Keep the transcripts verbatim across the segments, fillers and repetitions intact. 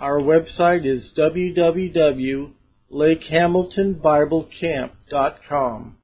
Our website is w w w dot lake hamilton bible camp dot com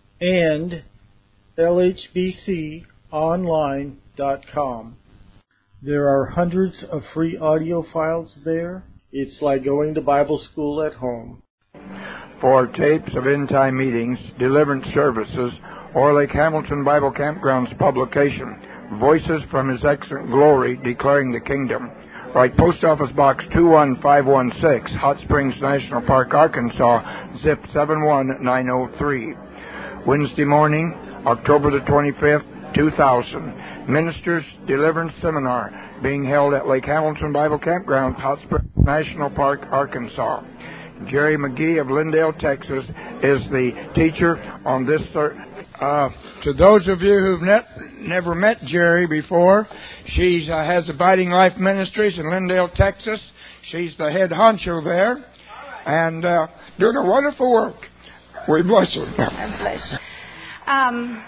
and l h b c online dot com. There are hundreds of free audio files there. It's like going to Bible school at home. For tapes of end-time meetings, deliverance services, or Lake Hamilton Bible Campground's publication, Voices from His Excellent Glory Declaring the Kingdom, write Post Office Box two one five one six, Hot Springs National Park, Arkansas, zip seven one nine zero three. Wednesday morning, October the twenty-fifth, two thousand. Ministers Deliverance Seminar being held at Lake Hamilton Bible Campground, Hot Springs National Park, Arkansas. Jerry McGee of Lindale, Texas, is the teacher on this. Uh, to those of you who've ne- never met Jerry before, she uh, has Abiding Life Ministries in Lindale, Texas. She's the head honcho there, and uh, doing a wonderful work. We bless her. God bless you. Um,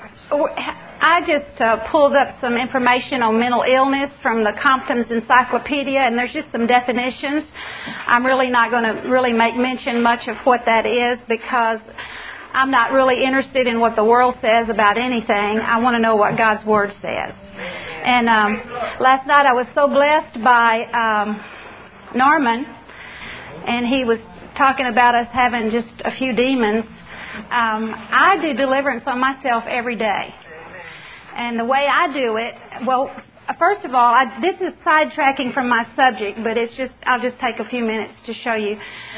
I just uh, pulled up some information on mental illness from the Compton's Encyclopedia, and there's just some definitions. I'm really not going to really make mention much of what that is because I'm not really interested in what the world says about anything. I want to know what God's Word says. And um, last night I was so blessed by um, Norman, and he was talking about us having just a few demons. Um, I do deliverance on myself every day. And the way I do it, well, first of all, I, this is sidetracking from my subject, but it's just, I'll just take a few minutes to show you.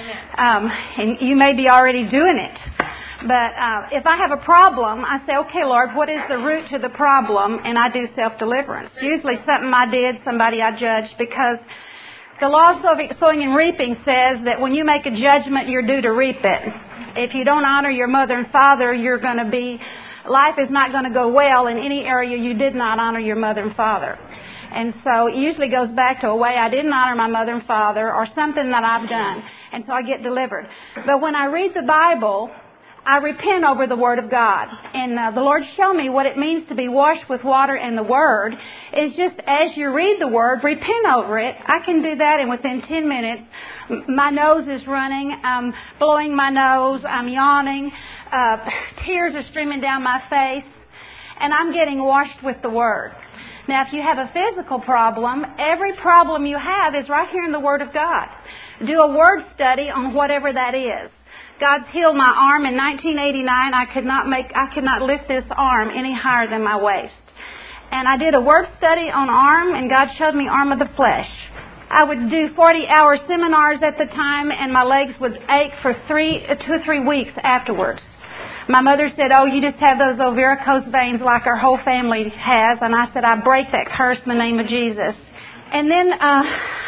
Um, and you may be already doing it. But uh, if I have a problem, I say, okay, Lord, what is the root to the problem? And I do self-deliverance. Usually something I did, somebody I judged, because the law of sowing and reaping says that when you make a judgment, you're due to reap it. If you don't honor your mother and father, you're going to be, life is not going to go well in any area you did not honor your mother and father. And so it usually goes back to a way I didn't honor my mother and father or something that I've done. And so I get delivered. But when I read the Bible, I repent over the Word of God. And uh, the Lord showed me what it means to be washed with water and the Word. It's just as you read the Word, repent over it. I can do that, and within ten minutes, my nose is running. I'm blowing my nose. I'm yawning. Uh, tears are streaming down my face. And I'm getting washed with the Word. Now, if you have a physical problem, every problem you have is right here in the Word of God. Do a word study on whatever that is. God's healed my arm in nineteen eighty-nine. I could not make, I could not lift this arm any higher than my waist. And I did a word study on arm, and God showed me arm of the flesh. I would do forty-hour seminars at the time, and my legs would ache for three, two or three weeks afterwards. My mother said, oh, you just have those old varicose veins like our whole family has. And I said, I break that curse in the name of Jesus. And then uh,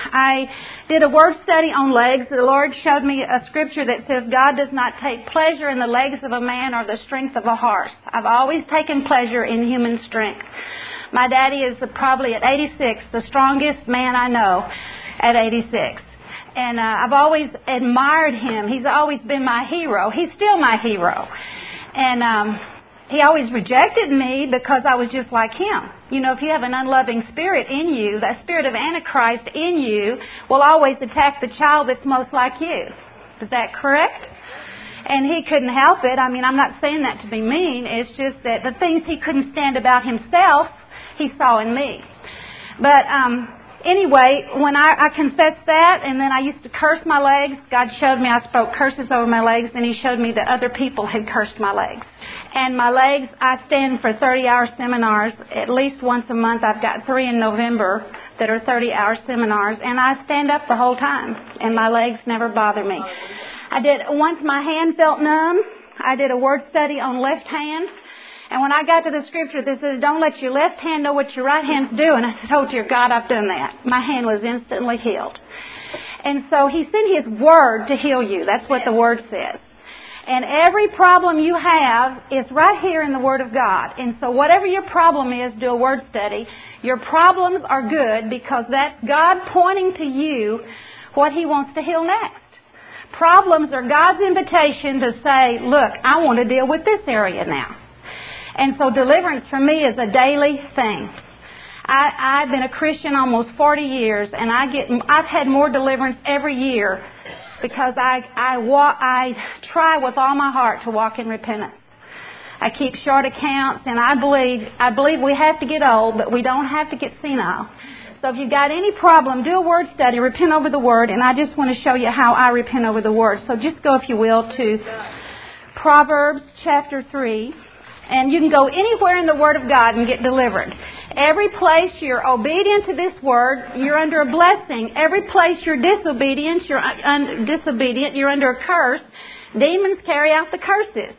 I did a word study on legs. The Lord showed me a scripture that says God does not take pleasure in the legs of a man or the strength of a horse. I've always taken pleasure in human strength. My daddy is probably at eighty-six, the strongest man I know at eighty-six. And uh, I've always admired him. He's always been my hero. He's still my hero. And um, he always rejected me because I was just like him. You know, if you have an unloving spirit in you, that spirit of Antichrist in you will always attack the child that's most like you. Is that correct? And he couldn't help it. I mean, I'm not saying that to be mean. It's just that the things he couldn't stand about himself, he saw in me. But um, anyway, when I, I confessed that, and then I used to curse my legs, God showed me I spoke curses over my legs, and He showed me that other people had cursed my legs. And my legs, I stand for thirty-hour seminars at least once a month. I've got three in November that are thirty-hour seminars, and I stand up the whole time, and my legs never bother me. I did, once my hand felt numb, I did a word study on left hand. And when I got to the scripture that says, don't let your left hand know what your right hand's doing, I said, oh, dear God, I've done that. My hand was instantly healed. And so He sent His Word to heal you. That's what the Word says. And every problem you have is right here in the Word of God. And so whatever your problem is, do a word study. Your problems are good because that's God pointing to you what He wants to heal next. Problems are God's invitation to say, look, I want to deal with this area now. And so deliverance for me is a daily thing. I, I've been a Christian almost forty years, and I get, I've had more deliverance every year because I, I, walk, I try with all my heart to walk in repentance. I keep short accounts, and I believe, I believe we have to get old, but we don't have to get senile. So if you've got any problem, do a word study, repent over the Word, and I just want to show you how I repent over the Word. So just go, if you will, to Proverbs chapter three, and you can go anywhere in the Word of God and get delivered. Every place you're obedient to this Word, you're under a blessing. Every place you're disobedient, you're un- disobedient, you're under a curse. Demons carry out the curses,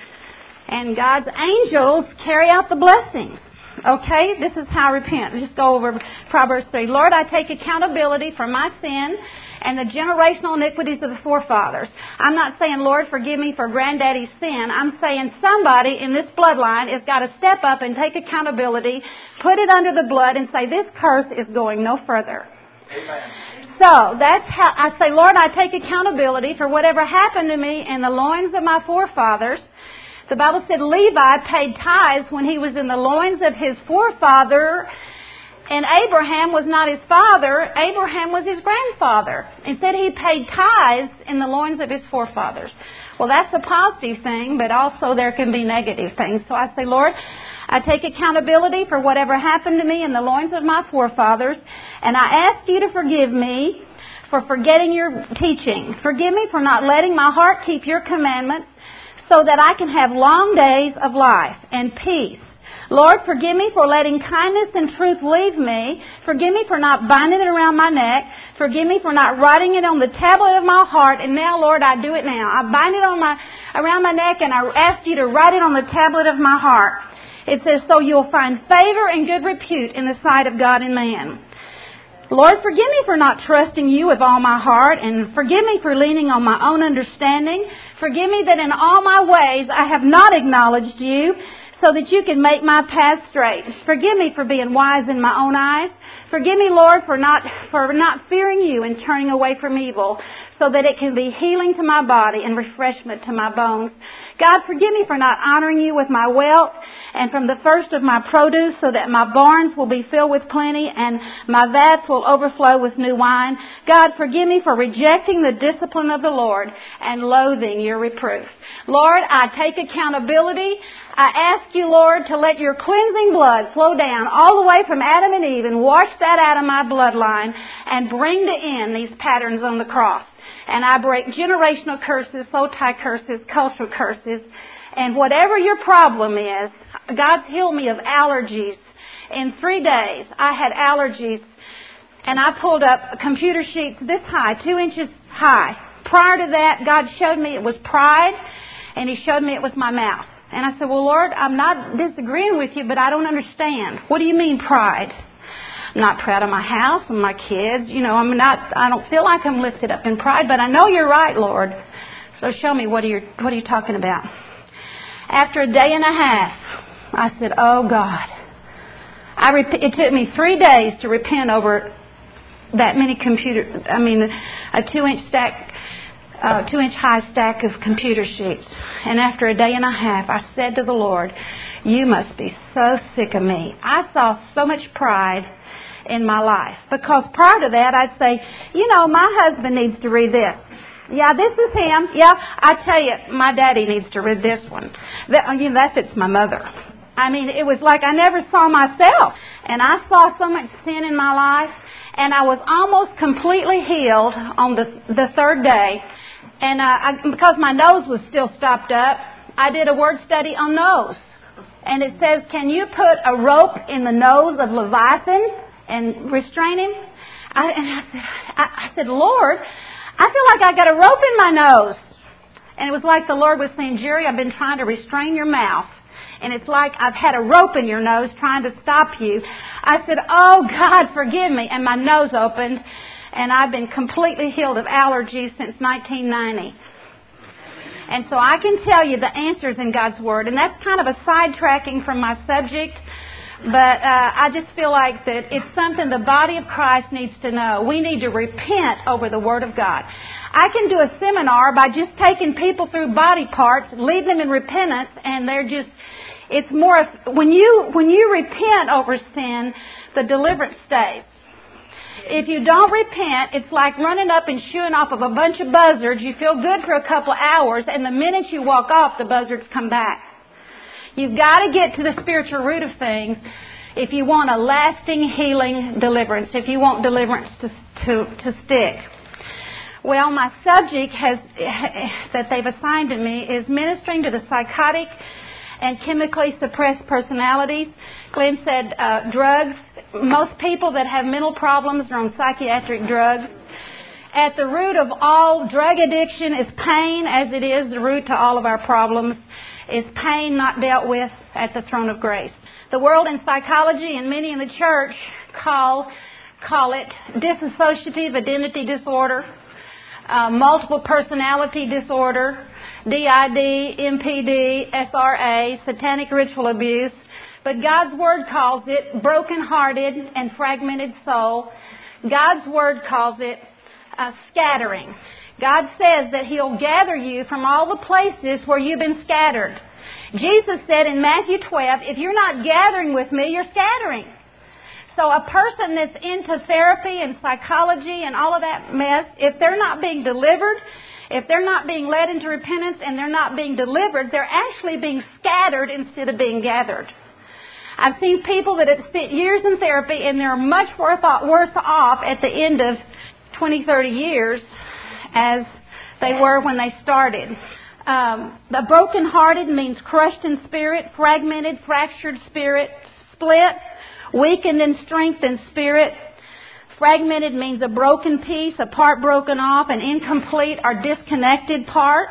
and God's angels carry out the blessings. Okay, this is how I repent. Just go over Proverbs three. Lord, I take accountability for my sin and the generational iniquities of the forefathers. I'm not saying, Lord, forgive me for granddaddy's sin. I'm saying somebody in this bloodline has got to step up and take accountability, put it under the blood, and say, this curse is going no further. Amen. So that's how I say, Lord, I take accountability for whatever happened to me in the loins of my forefathers. The Bible said Levi paid tithes when he was in the loins of his forefather, and Abraham was not his father. Abraham was his grandfather. Instead, he paid tithes in the loins of his forefathers. Well, that's a positive thing, but also there can be negative things. So I say, Lord, I take accountability for whatever happened to me in the loins of my forefathers, and I ask you to forgive me for forgetting your teaching. Forgive me for not letting my heart keep your commandments, so that I can have long days of life and peace. Lord, forgive me for letting kindness and truth leave me. Forgive me for not binding it around my neck. Forgive me for not writing it on the tablet of my heart. And now, Lord, I do it now. I bind it on my around my neck, and I ask you to write it on the tablet of my heart. It says, so you'll find favor and good repute in the sight of God and man. Lord, forgive me for not trusting you with all my heart, and forgive me for leaning on my own understanding. Forgive me that in all my ways I have not acknowledged you, so that you can make my path straight. Forgive me for being wise in my own eyes. Forgive me, Lord, for not for not fearing you and turning away from evil, so that it can be healing to my body and refreshment to my bones. God, forgive me for not honoring you with my wealth and from the first of my produce, so that my barns will be filled with plenty and my vats will overflow with new wine. God, forgive me for rejecting the discipline of the Lord and loathing your reproof. Lord, I take accountability. I ask you, Lord, to let your cleansing blood flow down all the way from Adam and Eve and wash that out of my bloodline and bring to end these patterns on the cross. And I break generational curses, soul tie curses, cultural curses, and whatever your problem is. God's healed me of allergies. In three days, I had allergies, and I pulled up computer sheets this high, two inches high. Prior to that, God showed me it was pride, and He showed me it was my mouth. And I said, well, Lord, I'm not disagreeing with you, but I don't understand. What do you mean pride? I'm not proud of my house and my kids. You know, I'm not, I don't feel like I'm lifted up in pride, but I know you're right, Lord. So show me, what are you, what are you talking about? After a day and a half, I said, oh God. I rep- it took me three days to repent over that many computer, I mean, a two inch stack, uh, two inch high stack of computer sheets. And after a day and a half, I said to the Lord, you must be so sick of me. I saw so much pride in my life. Because prior to that, I'd say, you know, my husband needs to read this. Yeah, this is him. Yeah, I tell you, my daddy needs to read this one. That, you know, that fits my mother. I mean, it was like I never saw myself. And I saw so much sin in my life. And I was almost completely healed on the the third day. And uh, I, because my nose was still stopped up, I did a word study on nose. And it says, can you put a rope in the nose of Leviathan and restrain him? I, and I said, I, I said, Lord, I feel like I got a rope in my nose. And it was like the Lord was saying, Jerry, I've been trying to restrain your mouth. And it's like I've had a rope in your nose trying to stop you. I said, oh, God, forgive me. And my nose opened. And I've been completely healed of allergies since nineteen ninety. And so I can tell you the answers in God's Word. And that's kind of a sidetracking from my subject. But uh, I just feel like that it's something the body of Christ needs to know. We need to repent over the Word of God. I can do a seminar by just taking people through body parts, lead them in repentance, and they're just, It's more, when you, when you repent over sin, the deliverance stays. If you don't repent, it's like running up and shooing off of a bunch of buzzards. You feel good for a couple of hours, and the minute you walk off, the buzzards come back. You've got to get to the spiritual root of things if you want a lasting healing deliverance, if you want deliverance to, to, to stick. Well, my subject has that they've assigned to me is ministering to the psychotic and chemically suppressed personalities. Glenn said uh, drugs. Most people that have mental problems are on psychiatric drugs. At the root of all drug addiction is pain, as it is the root to all of our problems, is pain not dealt with at the throne of grace. The world in psychology and many in the church call, call it dissociative identity disorder, uh, multiple personality disorder, D I D, M P D, S R A, satanic ritual abuse. But God's Word calls it broken-hearted and fragmented soul. God's Word calls it uh, scattering. God says that He'll gather you from all the places where you've been scattered. Jesus said in Matthew twelve, if you're not gathering with me, you're scattering. So a person that's into therapy and psychology and all of that mess, if they're not being delivered, if they're not being led into repentance and they're not being delivered, they're actually being scattered instead of being gathered. I've seen people that have spent years in therapy and they're much worse off at the end of twenty, thirty years as they were when they started. Um, the broken-hearted means crushed in spirit, fragmented, fractured spirit, split, weakened in strength and spirit. Fragmented means a broken piece, a part broken off, an incomplete or disconnected part.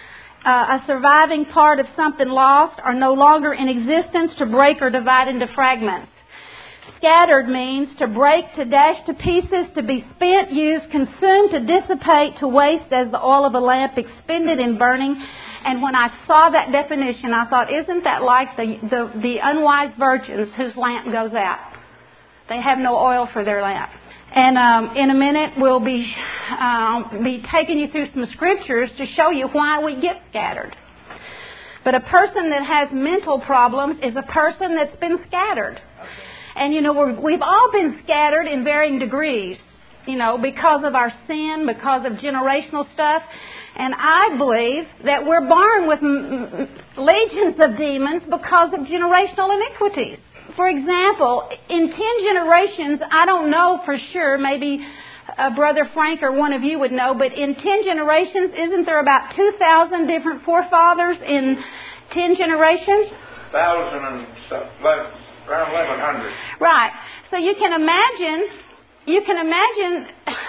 Uh, a surviving part of something lost or no longer in existence to break or divide into fragments. Scattered means to break, to dash to pieces, to be spent, used, consumed, to dissipate, to waste as the oil of a lamp expended in burning. And when I saw that definition, I thought, isn't that like the, the, the unwise virgins whose lamp goes out? They have no oil for their lamp. And um, in a minute, we'll be uh, be taking you through some scriptures to show you why we get scattered. But a person that has mental problems is a person that's been scattered. And, you know, we're, we've all been scattered in varying degrees, you know, because of our sin, because of generational stuff. And I believe that we're born with m- legions of demons because of generational iniquities. For example, in ten generations, I don't know for sure, maybe uh, Brother Frank or one of you would know, but in ten generations, isn't there about two thousand different forefathers in ten generations? Thousand and stuff, around eleven hundred. Right. So you can imagine, you can imagine,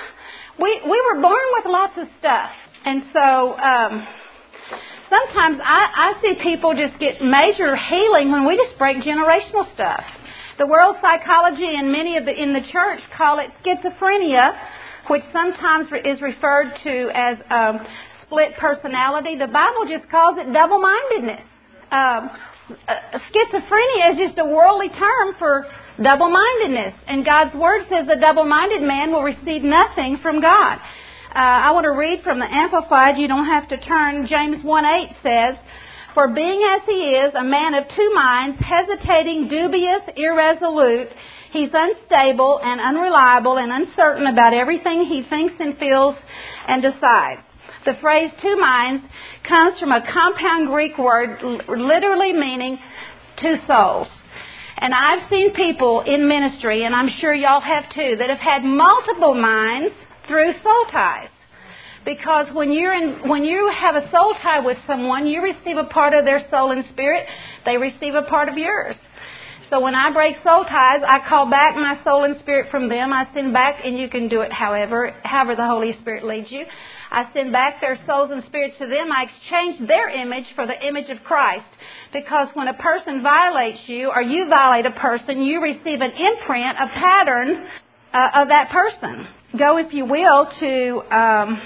we we were born with lots of stuff, and so. Um, Sometimes I, I see people just get major healing when we just break generational stuff. The world psychology and many of the in the church call it schizophrenia, which sometimes is referred to as um, split personality. The Bible just calls it double-mindedness. Um, uh, schizophrenia is just a worldly term for double-mindedness, and God's Word says a double-minded man will receive nothing from God. Uh, I want to read from the Amplified. You don't have to turn. James one eight says, for being as he is, a man of two minds, hesitating, dubious, irresolute, he's unstable and unreliable and uncertain about everything he thinks and feels and decides. The phrase two minds comes from a compound Greek word literally meaning two souls. And I've seen people in ministry, and I'm sure y'all have too, that have had multiple minds through soul ties. Because when you're in, when you have a soul tie with someone, you receive a part of their soul and spirit, they receive a part of yours. So when I break soul ties, I call back my soul and spirit from them. I send back, and you can do it however, however the Holy Spirit leads you. I send back their souls and spirits to them. I exchange their image for the image of Christ. Because when a person violates you, or you violate a person, you receive an imprint, a pattern uh, of that person. Go, if you will, to um,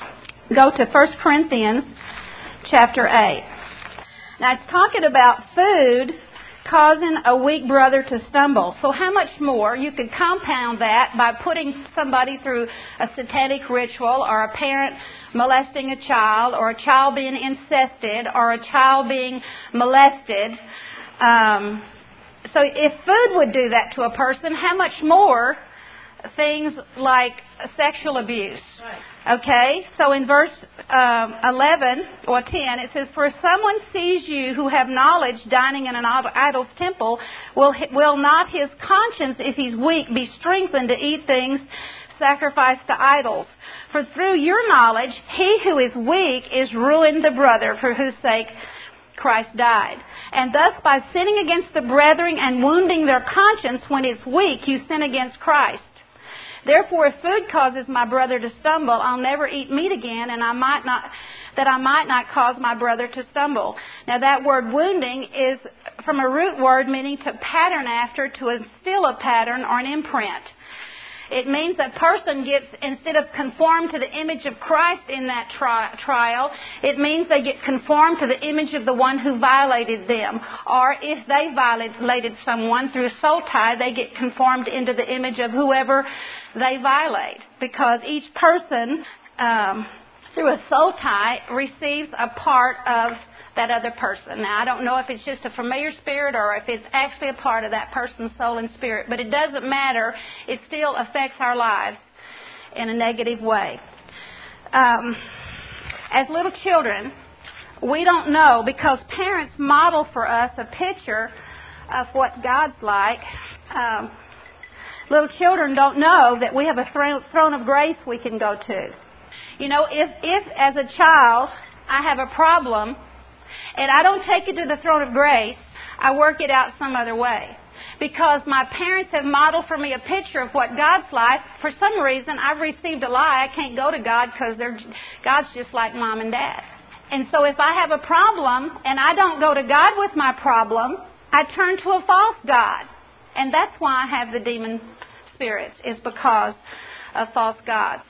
go to First Corinthians chapter eight. Now, it's talking about food causing a weak brother to stumble. So how much more? You could compound that by putting somebody through a satanic ritual, or a parent molesting a child, or a child being incested, or a child being molested. Um, so if food would do that to a person, how much more things like sexual abuse? Okay, so in verse um, eleven or ten, it says, "For if someone sees you who have knowledge dining in an idol's temple, will will not his conscience, if he's weak, be strengthened to eat things sacrificed to idols? For through your knowledge, he who is weak is ruined the brother for whose sake Christ died. And thus by sinning against the brethren and wounding their conscience when it's weak, you sin against Christ. Therefore, if food causes my brother to stumble, I'll never eat meat again, and I might not, that I might not cause my brother to stumble." Now, that word wounding is from a root word meaning to pattern after, to instill a pattern or an imprint. It means a person gets, instead of conformed to the image of Christ in that tri- trial, it means they get conformed to the image of the one who violated them. Or if they violated someone through a soul tie, they get conformed into the image of whoever they violate. Because each person, um, through a soul tie, receives a part of that other person. Now, I don't know if it's just a familiar spirit or if it's actually a part of that person's soul and spirit, but it doesn't matter. It still affects our lives in a negative way. Um, as little children, we don't know, because parents model for us a picture of what God's like. Um, little children don't know that we have a throne, throne of grace we can go to. You know, if, if as a child I have a problem, and I don't take it to the throne of grace, I work it out some other way. Because my parents have modeled for me a picture of what God's like. For some reason, I've received a lie. I can't go to God because they're, God's just like Mom and Dad. And so if I have a problem and I don't go to God with my problem, I turn to a false God. And that's why I have the demon spirits, is because of false gods.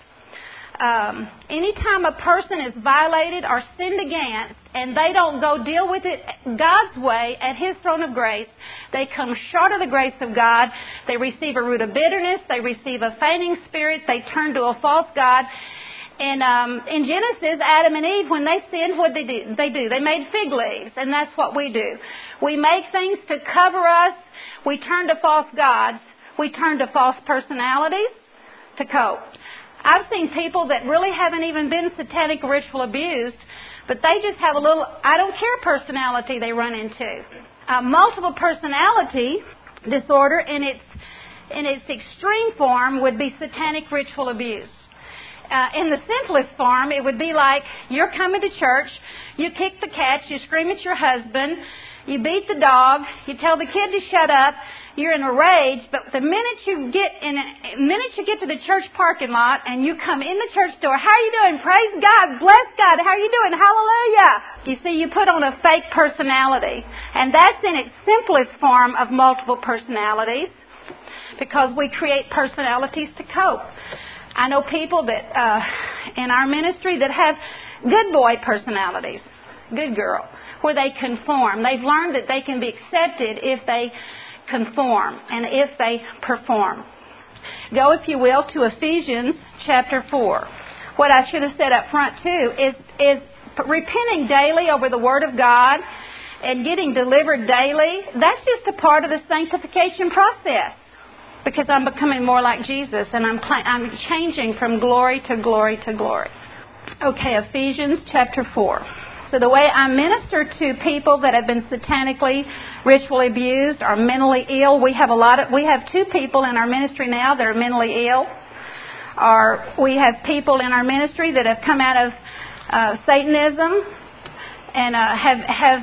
Um, anytime a person is violated or sinned against and they don't go deal with it God's way at His throne of grace, they come short of the grace of God. They receive a root of bitterness. They receive a feigning spirit. They turn to a false god. And um, in Genesis, Adam and Eve, when they sinned, what did they do? They do. They made fig leaves, and that's what we do. We make things to cover us. We turn to false gods. We turn to false personalities to cope. I've seen people that really haven't even been satanic ritual abused, but they just have a little I don't care personality they run into. Uh, multiple personality disorder in its in its extreme form would be satanic ritual abuse. Uh, in the simplest form, it would be like you're coming to church, you kick the cat, you scream at your husband, you beat the dog, you tell the kid to shut up, you're in a rage, but the minute you get in, a, the minute you get to the church parking lot and you come in the church door, how are you doing? Praise God, bless God, how are you doing? Hallelujah. You see, you put on a fake personality, and that's in its simplest form of multiple personalities, because we create personalities to cope. I know people that uh, in our ministry that have good boy personalities, good girl, where they conform. They've learned that they can be accepted if they conform and if they perform. Go, if you will, to Ephesians chapter four. What I should have said up front too is, is repenting daily over the Word of God and getting delivered daily. That's just a part of the sanctification process, because I'm becoming more like Jesus and I'm I'm changing from glory to glory to glory. Okay, Ephesians chapter four. So the way I minister to people that have been satanically, ritually abused or mentally ill, we have a lot of we have two people in our ministry now that are mentally ill. Or we have people in our ministry that have come out of uh, Satanism and uh, have have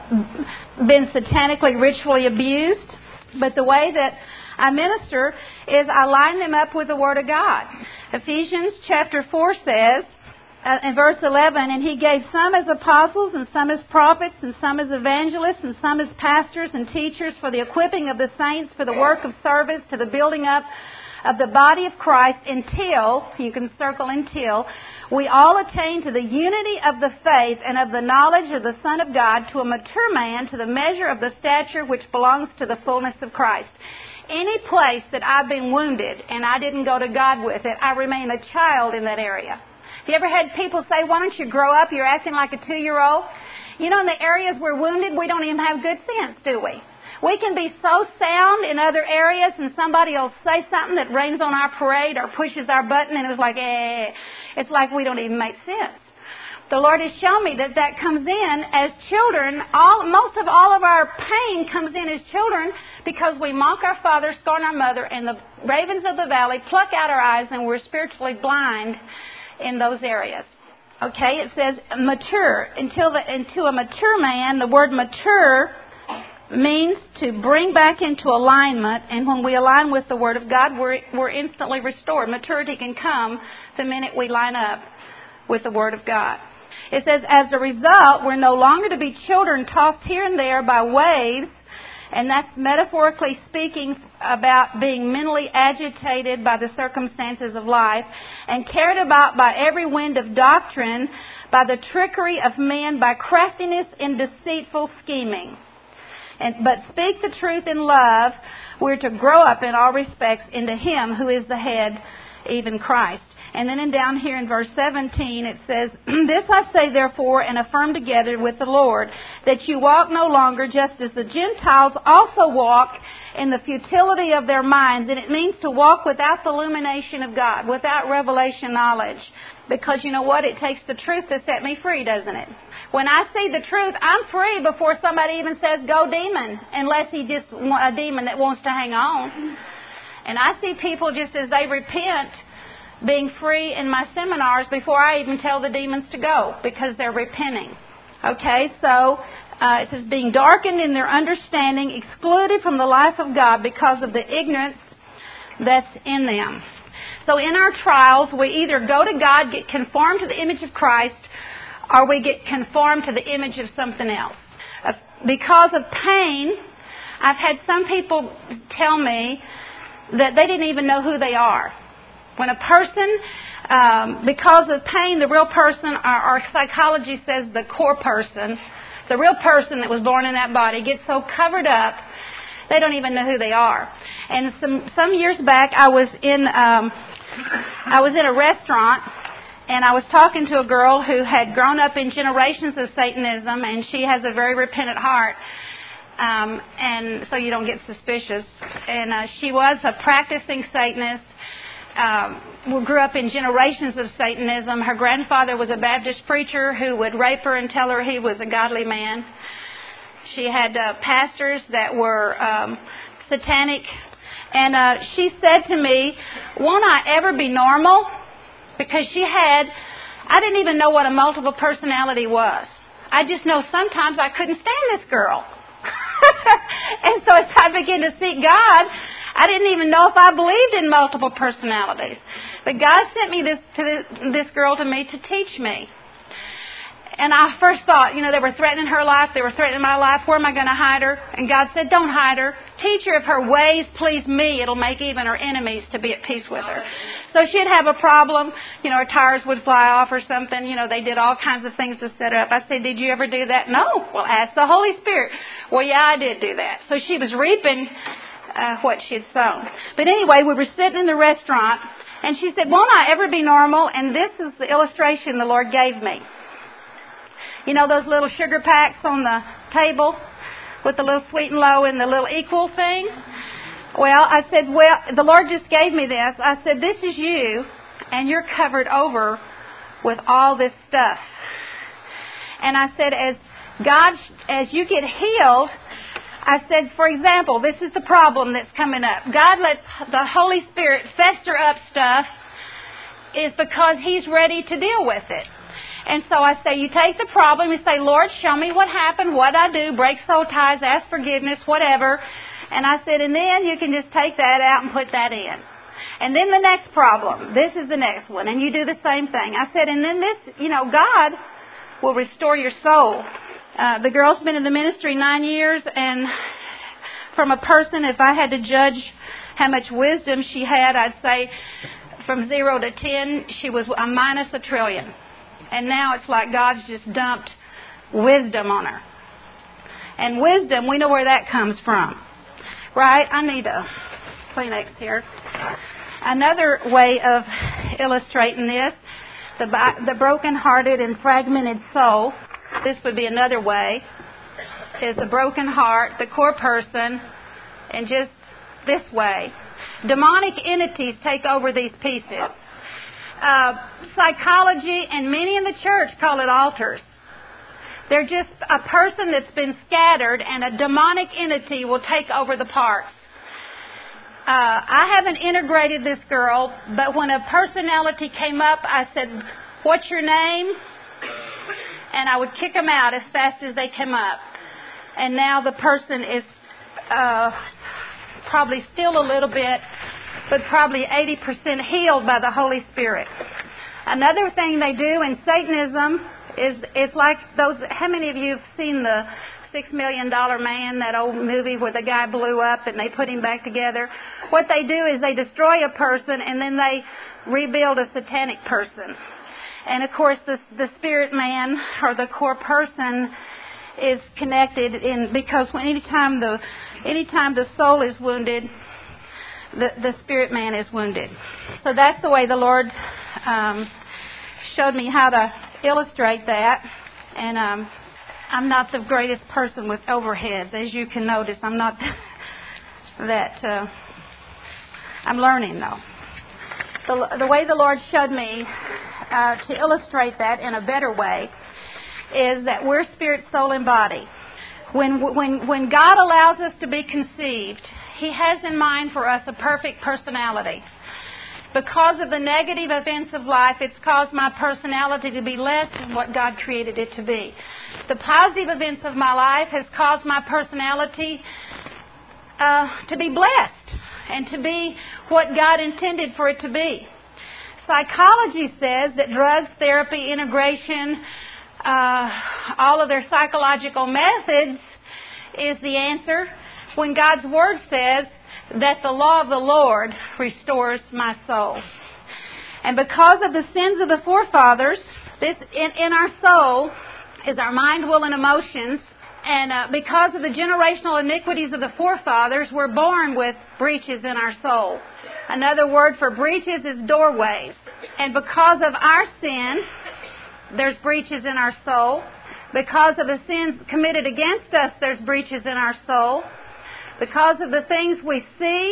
uh, been satanically, ritually abused. But the way that I minister is I line them up with the Word of God. Ephesians chapter four says, Uh, in verse eleven, and He gave some as apostles, and some as prophets, and some as evangelists, and some as pastors and teachers for the equipping of the saints, for the work of service, to the building up of the body of Christ, until, you can circle until, we all attain to the unity of the faith and of the knowledge of the Son of God, to a mature man, to the measure of the stature which belongs to the fullness of Christ. Any place that I've been wounded and I didn't go to God with it, I remain a child in that area. Have you ever had people say, why don't you grow up? You're acting like a two-year-old. You know, in the areas we're wounded, we don't even have good sense, do we? We can be so sound in other areas, and somebody will say something that rains on our parade or pushes our button, and it's like, eh. It's like we don't even make sense. The Lord has shown me that that comes in as children. All, most of all of our pain comes in as children because we mock our father, scorn our mother, and the ravens of the valley pluck out our eyes, and we're spiritually blind in those areas. Okay, it says mature. Until the, into a mature man, the word mature means to bring back into alignment, and when we align with the Word of God, we're, we're instantly restored. Maturity can come the minute we line up with the Word of God. It says, as a result, we're no longer to be children tossed here and there by waves, and that's metaphorically speaking about being mentally agitated by the circumstances of life and carried about by every wind of doctrine, by the trickery of men, by craftiness and deceitful scheming. And, but speak the truth in love, we're to grow up in all respects into Him who is the head, even Christ. And then in down here in verse seventeen it says, this I say therefore and affirm together with the Lord, that you walk no longer just as the Gentiles also walk in the futility of their minds. And it means to walk without the illumination of God, without revelation knowledge. Because you know what? It takes the truth to set me free, doesn't it? When I see the truth, I'm free before somebody even says, go demon, unless he just a demon that wants to hang on. And I see people just as they repent being free in my seminars before I even tell the demons to go, because they're repenting. Okay, so uh, it says being darkened in their understanding, excluded from the life of God because of the ignorance that's in them. So in our trials, we either go to God, get conformed to the image of Christ, or we get conformed to the image of something else. Uh, because of pain, I've had some people tell me that they didn't even know who they are. When a person, um, because of pain, the real person, our, our psychology says the core person, the real person that was born in that body gets so covered up, they don't even know who they are. And some some years back, I was in um, I was in a restaurant, and I was talking to a girl who had grown up in generations of Satanism, and she has a very repentant heart. Um, and so you don't get suspicious. And uh, she was a practicing Satanist. Um, we grew up in generations of Satanism. Her grandfather was a Baptist preacher who would rape her and tell her he was a godly man. She had uh, pastors that were um, satanic. And uh, she said to me, won't I ever be normal? Because she had, I didn't even know what a multiple personality was. I just know sometimes I couldn't stand this girl. And so as I began to seek God, I didn't even know if I believed in multiple personalities. But God sent me this to this, this girl to me to teach me. And I first thought, you know, they were threatening her life, they were threatening my life. Where am I going to hide her? And God said, don't hide her. Teach her if her ways please me, it'll make even her enemies to be at peace with her. So she'd have a problem, you know, her tires would fly off or something. You know, they did all kinds of things to set her up. I said, did you ever do that? No. Well, ask the Holy Spirit. Well, yeah, I did do that. So she was reaping uh, what she had sown. But anyway, we were sitting in the restaurant, and she said, won't I ever be normal? And this is the illustration the Lord gave me. You know those little sugar packs on the table with the little sweet and low and the little equal thing? Well, I said, well, the Lord just gave me this. I said, this is you, and you're covered over with all this stuff. And I said, as God, as you get healed, I said, for example, this is the problem that's coming up. God lets the Holy Spirit fester up stuff is because He's ready to deal with it. And so I say, you take the problem, you say, Lord, show me what happened, what I do, break soul ties, ask forgiveness, whatever. And I said, and then you can just take that out and put that in. And then the next problem, this is the next one, and you do the same thing. I said, and then this, you know, God will restore your soul. Uh, the girl's been in the ministry nine years, and from a person, if I had to judge how much wisdom she had, I'd say from zero to ten, she was a minus a trillion. And now it's like God's just dumped wisdom on her. And wisdom, we know where that comes from. Right? I need a Kleenex here. Another way of illustrating this, the, the broken-hearted and fragmented soul. This would be another way. Is a broken heart, the core person, and just this way. Demonic entities take over these pieces. Uh, psychology and many in the church call it altars. They're just a person that's been scattered, and a demonic entity will take over the parts. Uh, I haven't integrated this girl, but when a personality came up, I said, "What's your name?" And I would kick them out as fast as they came up. And now the person is uh, probably still a little bit, but probably eighty percent healed by the Holy Spirit. Another thing they do in Satanism is it's like those. How many of you have seen the Six Million Dollar Man, that old movie where the guy blew up and they put him back together? What they do is they destroy a person and then they rebuild a satanic person. And of course, the the spirit man or the core person is connected in because when anytime the anytime the soul is wounded, the the spirit man is wounded. So that's the way the Lord um, showed me how to illustrate that. And um, I'm not the greatest person with overheads, as you can notice. I'm not that. Uh, I'm learning though. The the way the Lord showed me uh, to illustrate that in a better way is that we're spirit, soul, and body. When when when God allows us to be conceived, He has in mind for us a perfect personality. Because of the negative events of life, it's caused my personality to be less than what God created it to be. The positive events of my life has caused my personality uh, to be blessed and to be what God intended for it to be. Psychology says that drugs, therapy, integration, Uh, all of their psychological methods is the answer, when God's Word says that the law of the Lord restores my soul. And because of the sins of the forefathers, this in, in our soul is our mind, will, and emotions. And uh, because of the generational iniquities of the forefathers, we're born with breaches in our soul. Another word for breaches is doorways. And because of our sin, there's breaches in our soul. Because of the sins committed against us, there's breaches in our soul. Because of the things we see,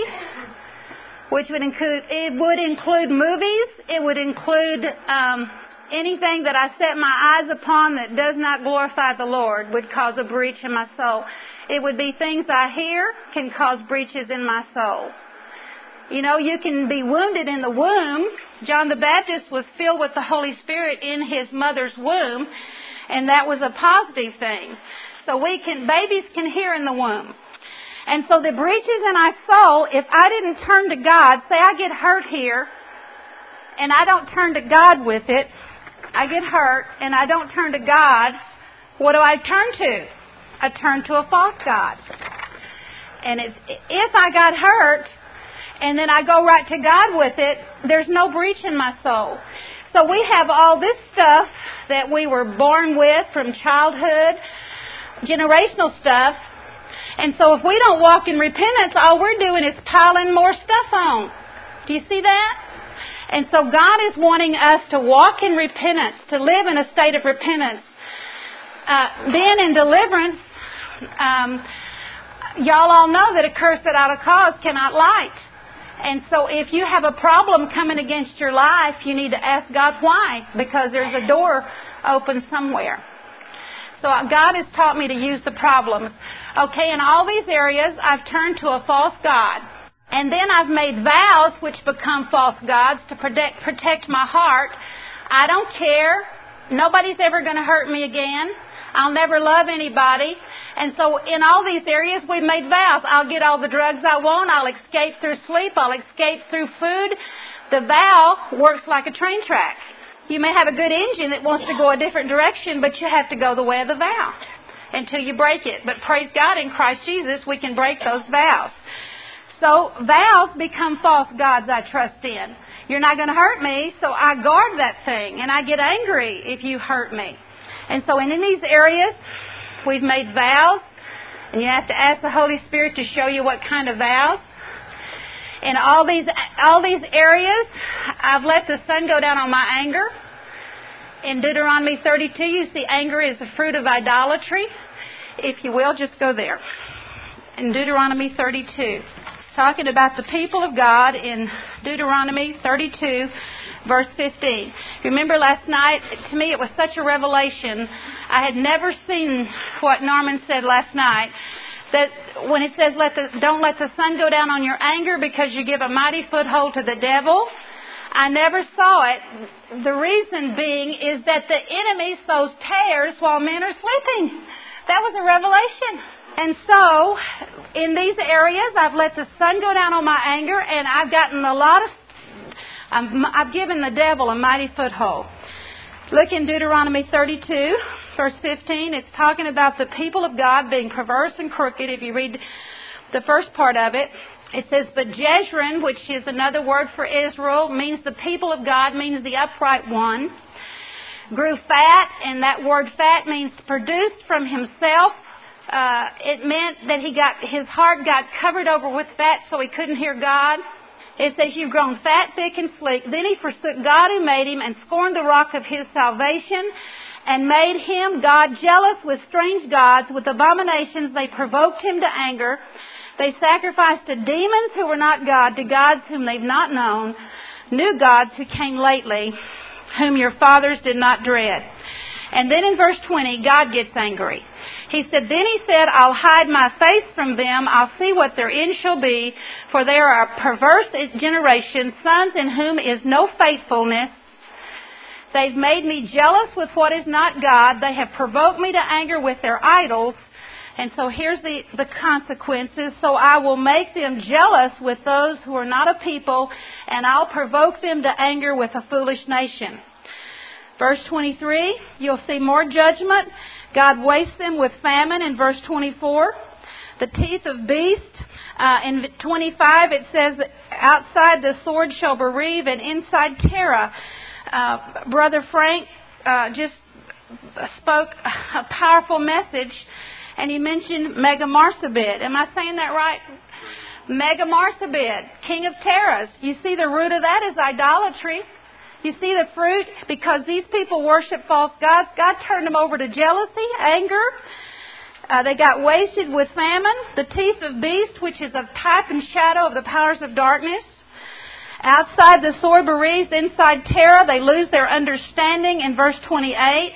which would include, it would include movies, it would include um, anything that I set my eyes upon that does not glorify the Lord would cause a breach in my soul. It would be things I hear can cause breaches in my soul. You know, you can be wounded in the womb. John the Baptist was filled with the Holy Spirit in his mother's womb, and that was a positive thing. So we can, babies can hear in the womb. And so the breaches in our soul, if I didn't turn to God, say I get hurt here, and I don't turn to God with it, I get hurt, and I don't turn to God, what do I turn to? I turn to a false God. And it's, if I got hurt, and then I go right to God with it, there's no breach in my soul. So we have all this stuff that we were born with from childhood, generational stuff. And so if we don't walk in repentance, all we're doing is piling more stuff on. Do you see that? And so God is wanting us to walk in repentance, to live in a state of repentance. Uh, then in deliverance, um, y'all all know that a curse without a cause cannot light. And so if you have a problem coming against your life, you need to ask God why, because there's a door open somewhere. So God has taught me to use the problems. Okay, in all these areas, I've turned to a false god. And then I've made vows which become false gods to protect, protect my heart. I don't care. Nobody's ever going to hurt me again. I'll never love anybody. And so in all these areas, we've made vows. I'll get all the drugs I want. I'll escape through sleep. I'll escape through food. The vow works like a train track. You may have a good engine that wants to go a different direction, but you have to go the way of the vow until you break it. But praise God, in Christ Jesus, we can break those vows. So vows become false gods I trust in. You're not going to hurt me, so I guard that thing, and I get angry if you hurt me. And so in these areas, we've made vows, and you have to ask the Holy Spirit to show you what kind of vows. In all these all these areas, I've let the sun go down on my anger. in Deuteronomy thirty-two, you see anger is the fruit of idolatry. If you will, just go there. In Deuteronomy thirty-two, talking about the people of God in Deuteronomy thirty-two, verse fifteen. Remember last night, to me it was such a revelation. I had never seen what Norman said last night, that when it says, "Let the, don't let the sun go down on your anger because you give a mighty foothold to the devil." I never saw it. The reason being is that the enemy sows tares while men are sleeping. That was a revelation. And so, in these areas, I've let the sun go down on my anger, and I've gotten a lot of, I'm, I've given the devil a mighty foothold. Look in Deuteronomy thirty-two, verse fifteen. It's talking about the people of God being perverse and crooked. If you read the first part of it, it says, "But Jezreel," which is another word for Israel, means the people of God, means the upright one, "grew fat," and that word fat means produced from himself. Uh, it meant that he got his heart got covered over with fat so he couldn't hear God. It says, "You've grown fat, thick, and sleek." Then he forsook God who made him and scorned the rock of his salvation and made him, God, jealous with strange gods. With abominations they provoked him to anger. They sacrificed to demons who were not God, to gods whom they've not known, new gods who came lately, whom your fathers did not dread. And then in verse twenty, God gets angry. He said, "Then he said, I'll hide my face from them. I'll see what their end shall be. For they are a perverse generation, sons in whom is no faithfulness. They've made me jealous with what is not God. They have provoked me to anger with their idols." And so here's the, the consequences. "So I will make them jealous with those who are not a people, and I'll provoke them to anger with a foolish nation." Verse twenty-three, you'll see more judgment. God wastes them with famine in verse twenty-four. The teeth of beasts. Uh, in twenty-five it says, "Outside the sword shall bereave, and inside terror." Uh, Brother Frank uh, just spoke a powerful message, and he mentioned Megamarsabit. Am I saying that right? Megamarsabit, king of terrors. You see the root of that is idolatry. You see the fruit, because these people worship false gods. God turned them over to jealousy, anger. Uh, they got wasted with famine. The teeth of beast, which is a type and shadow of the powers of darkness. Outside the sword bereaved, inside terror. They lose their understanding in verse twenty-eight.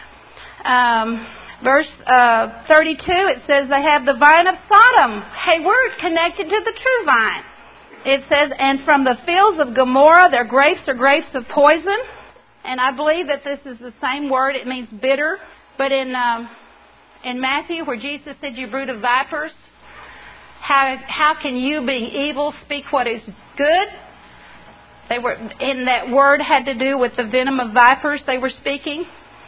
Um, verse uh, thirty-two, it says they have the vine of Sodom. Hey, we're connected to the true vine. It says, "And from the fields of Gomorrah, their grapes are grapes of poison." And I believe that this is the same word. It means bitter. But in um, in Matthew, where Jesus said, "You brood of vipers," how how can you, being evil, speak what is good? They were, in that word had to do with the venom of vipers they were speaking.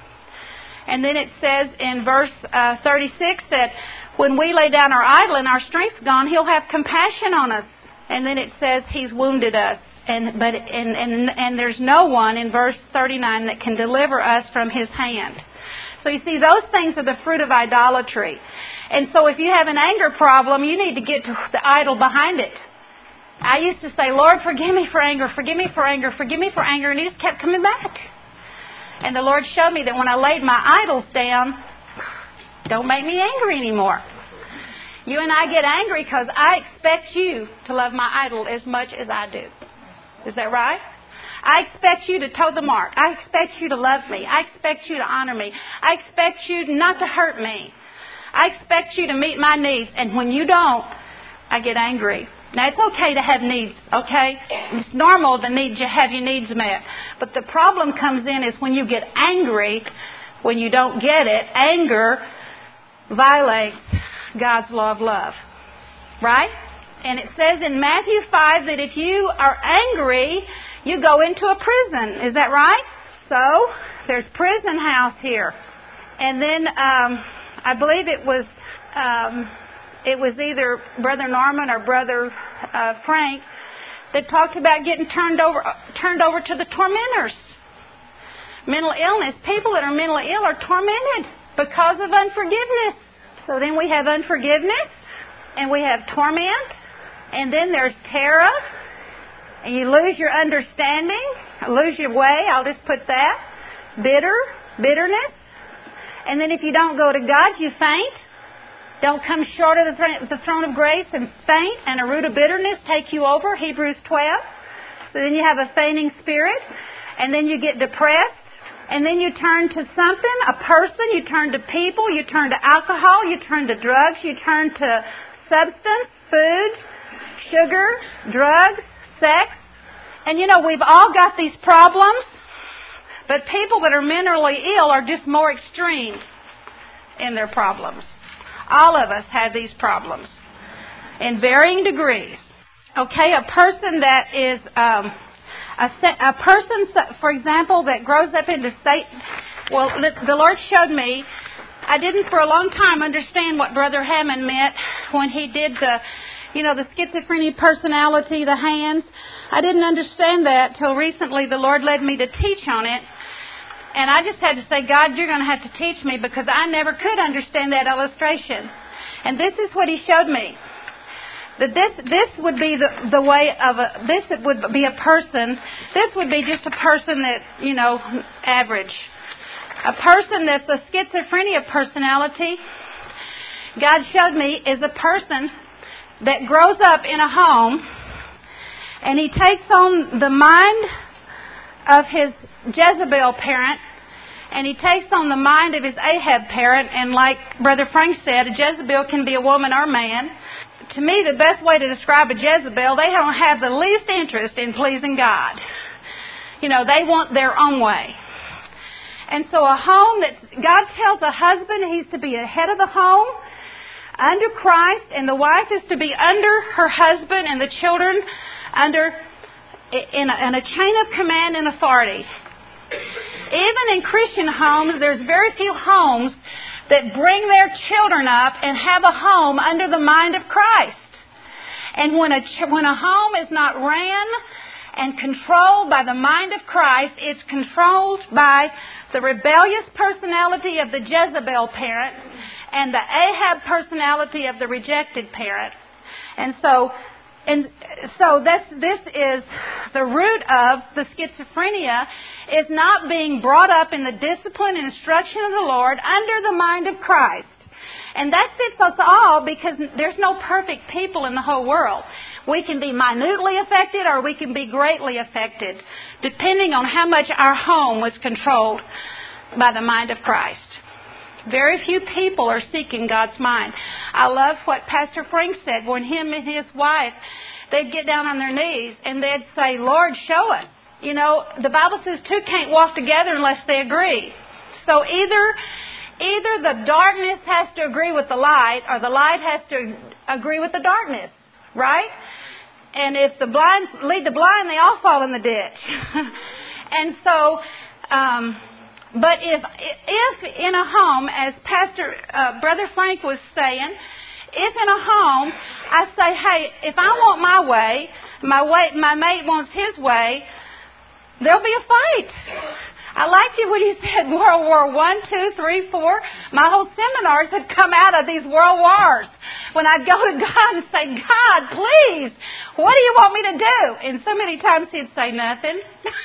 And then it says in verse uh, thirty-six that when we lay down our idol and our strength's gone, He'll have compassion on us. And then it says He's wounded us. And but and, and and there's no one in verse thirty-nine that can deliver us from His hand. So you see, those things are the fruit of idolatry. And so if you have an anger problem, you need to get to the idol behind it. I used to say, "Lord, forgive me for anger, forgive me for anger, forgive me for anger," and He just kept coming back. And the Lord showed me that when I laid my idols down, don't make me angry anymore. You and I get angry because I expect you to love my idol as much as I do. Is that right? I expect you to toe the mark. I expect you to love me. I expect you to honor me. I expect you not to hurt me. I expect you to meet my needs. And when you don't, I get angry. Now, it's okay to have needs, okay? It's normal to need to have your needs met. But the problem comes in is when you get angry, when you don't get it. Anger violates God's law of love, right? And it says in Matthew five that if you are angry, you go into a prison. Is that right? So, there's prison house here. And then, um, I believe it was... Um, It was either Brother Norman or Brother uh, Frank that talked about getting turned over turned over to the tormentors. Mental illness. People that are mentally ill are tormented because of unforgiveness. So then we have unforgiveness, and we have torment, and then there's terror, and you lose your understanding, lose your way, I'll just put that. bitter, bitterness. And then if you don't go to God, you faint. Don't come short of the, th- the throne of grace and faint, and a root of bitterness take you over, Hebrews twelve. So then you have a fainting spirit, and then you get depressed, and then you turn to something, a person, you turn to people, you turn to alcohol, you turn to drugs, you turn to substance, food, sugar, drugs, sex. And you know, we've all got these problems, but people that are mentally ill are just more extreme in their problems. All of us have these problems in varying degrees. Okay, a person that is um, a, a person, for example, that grows up into Satan. Well, the Lord showed me. I didn't for a long time understand what Brother Hammond meant when he did the, you know, the schizophrenia personality, the hands. I didn't understand that till recently. The Lord led me to teach on it. And I just had to say, God, you're going to have to teach me, because I never could understand that illustration. And this is what He showed me. That this this would be the the way of a, this would be a person, this would be just a person that, you know, average. A person that's a schizophrenia personality, God showed me, is a person that grows up in a home, and he takes on the mind of his Jezebel parent, and he takes on the mind of his Ahab parent. And like Brother Frank said, a Jezebel can be a woman or man. To me, the best way to describe a Jezebel, they don't have the least interest in pleasing God. You know, they want their own way. And so a home that God tells a husband he's to be a head of the home under Christ, and the wife is to be under her husband, and the children under in a, in a chain of command and authority. Even in Christian homes, there's very few homes that bring their children up and have a home under the mind of Christ. And when a when a home is not ran and controlled by the mind of Christ, it's controlled by the rebellious personality of the Jezebel parent and the Ahab personality of the rejected parent. And so, and so this this is the root of the schizophrenia, is not being brought up in the discipline and instruction of the Lord under the mind of Christ. And that fits us all, because there's no perfect people in the whole world. We can be minutely affected, or we can be greatly affected, depending on how much our home was controlled by the mind of Christ. Very few people are seeking God's mind. I love what Pastor Frank said when him and his wife, they'd get down on their knees and they'd say, Lord, show us. You know, the Bible says two can't walk together unless they agree. So either either the darkness has to agree with the light, or the light has to agree with the darkness, right? And if the blind lead the blind, they all fall in the ditch. And so, um, but if if in a home, as Pastor uh, Brother Frank was saying, if in a home I say, hey, if I want my way, my way, my mate wants his way, there'll be a fight. I liked it when he said World War One, Two, Three, Four. My whole seminars had come out of these world wars. When I'd go to God and say, God, please, what do you want me to do? And so many times he'd say nothing.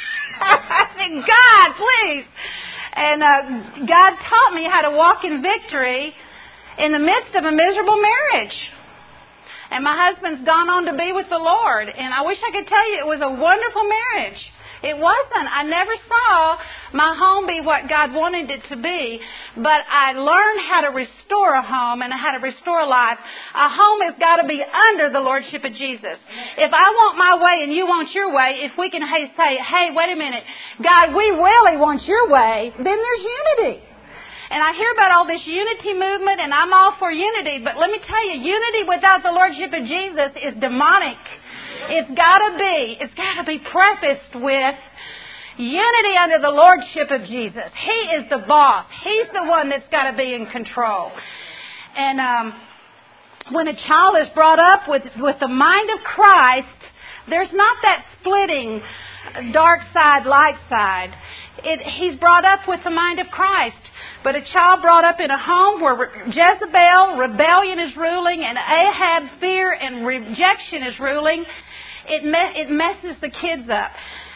I said, God, please. And uh, God taught me how to walk in victory in the midst of a miserable marriage. And my husband's gone on to be with the Lord. And I wish I could tell you it was a wonderful marriage. It wasn't. I never saw my home be what God wanted it to be. But I learned how to restore a home and how to restore a life. A home has got to be under the Lordship of Jesus. If I want my way and you want your way, if we can say, hey, wait a minute, God, we really want your way, then there's unity. And I hear about all this unity movement, and I'm all for unity. But let me tell you, unity without the Lordship of Jesus is demonic. It's got to be, it's got to be prefaced with unity under the Lordship of Jesus. He is the boss. He's the one that's got to be in control. And um, when a child is brought up with, with the mind of Christ, there's not that splitting dark side, light side. It, he's brought up with the mind of Christ. But a child brought up in a home where Jezebel, rebellion is ruling, and Ahab, fear and rejection is ruling, it me- it messes the kids up.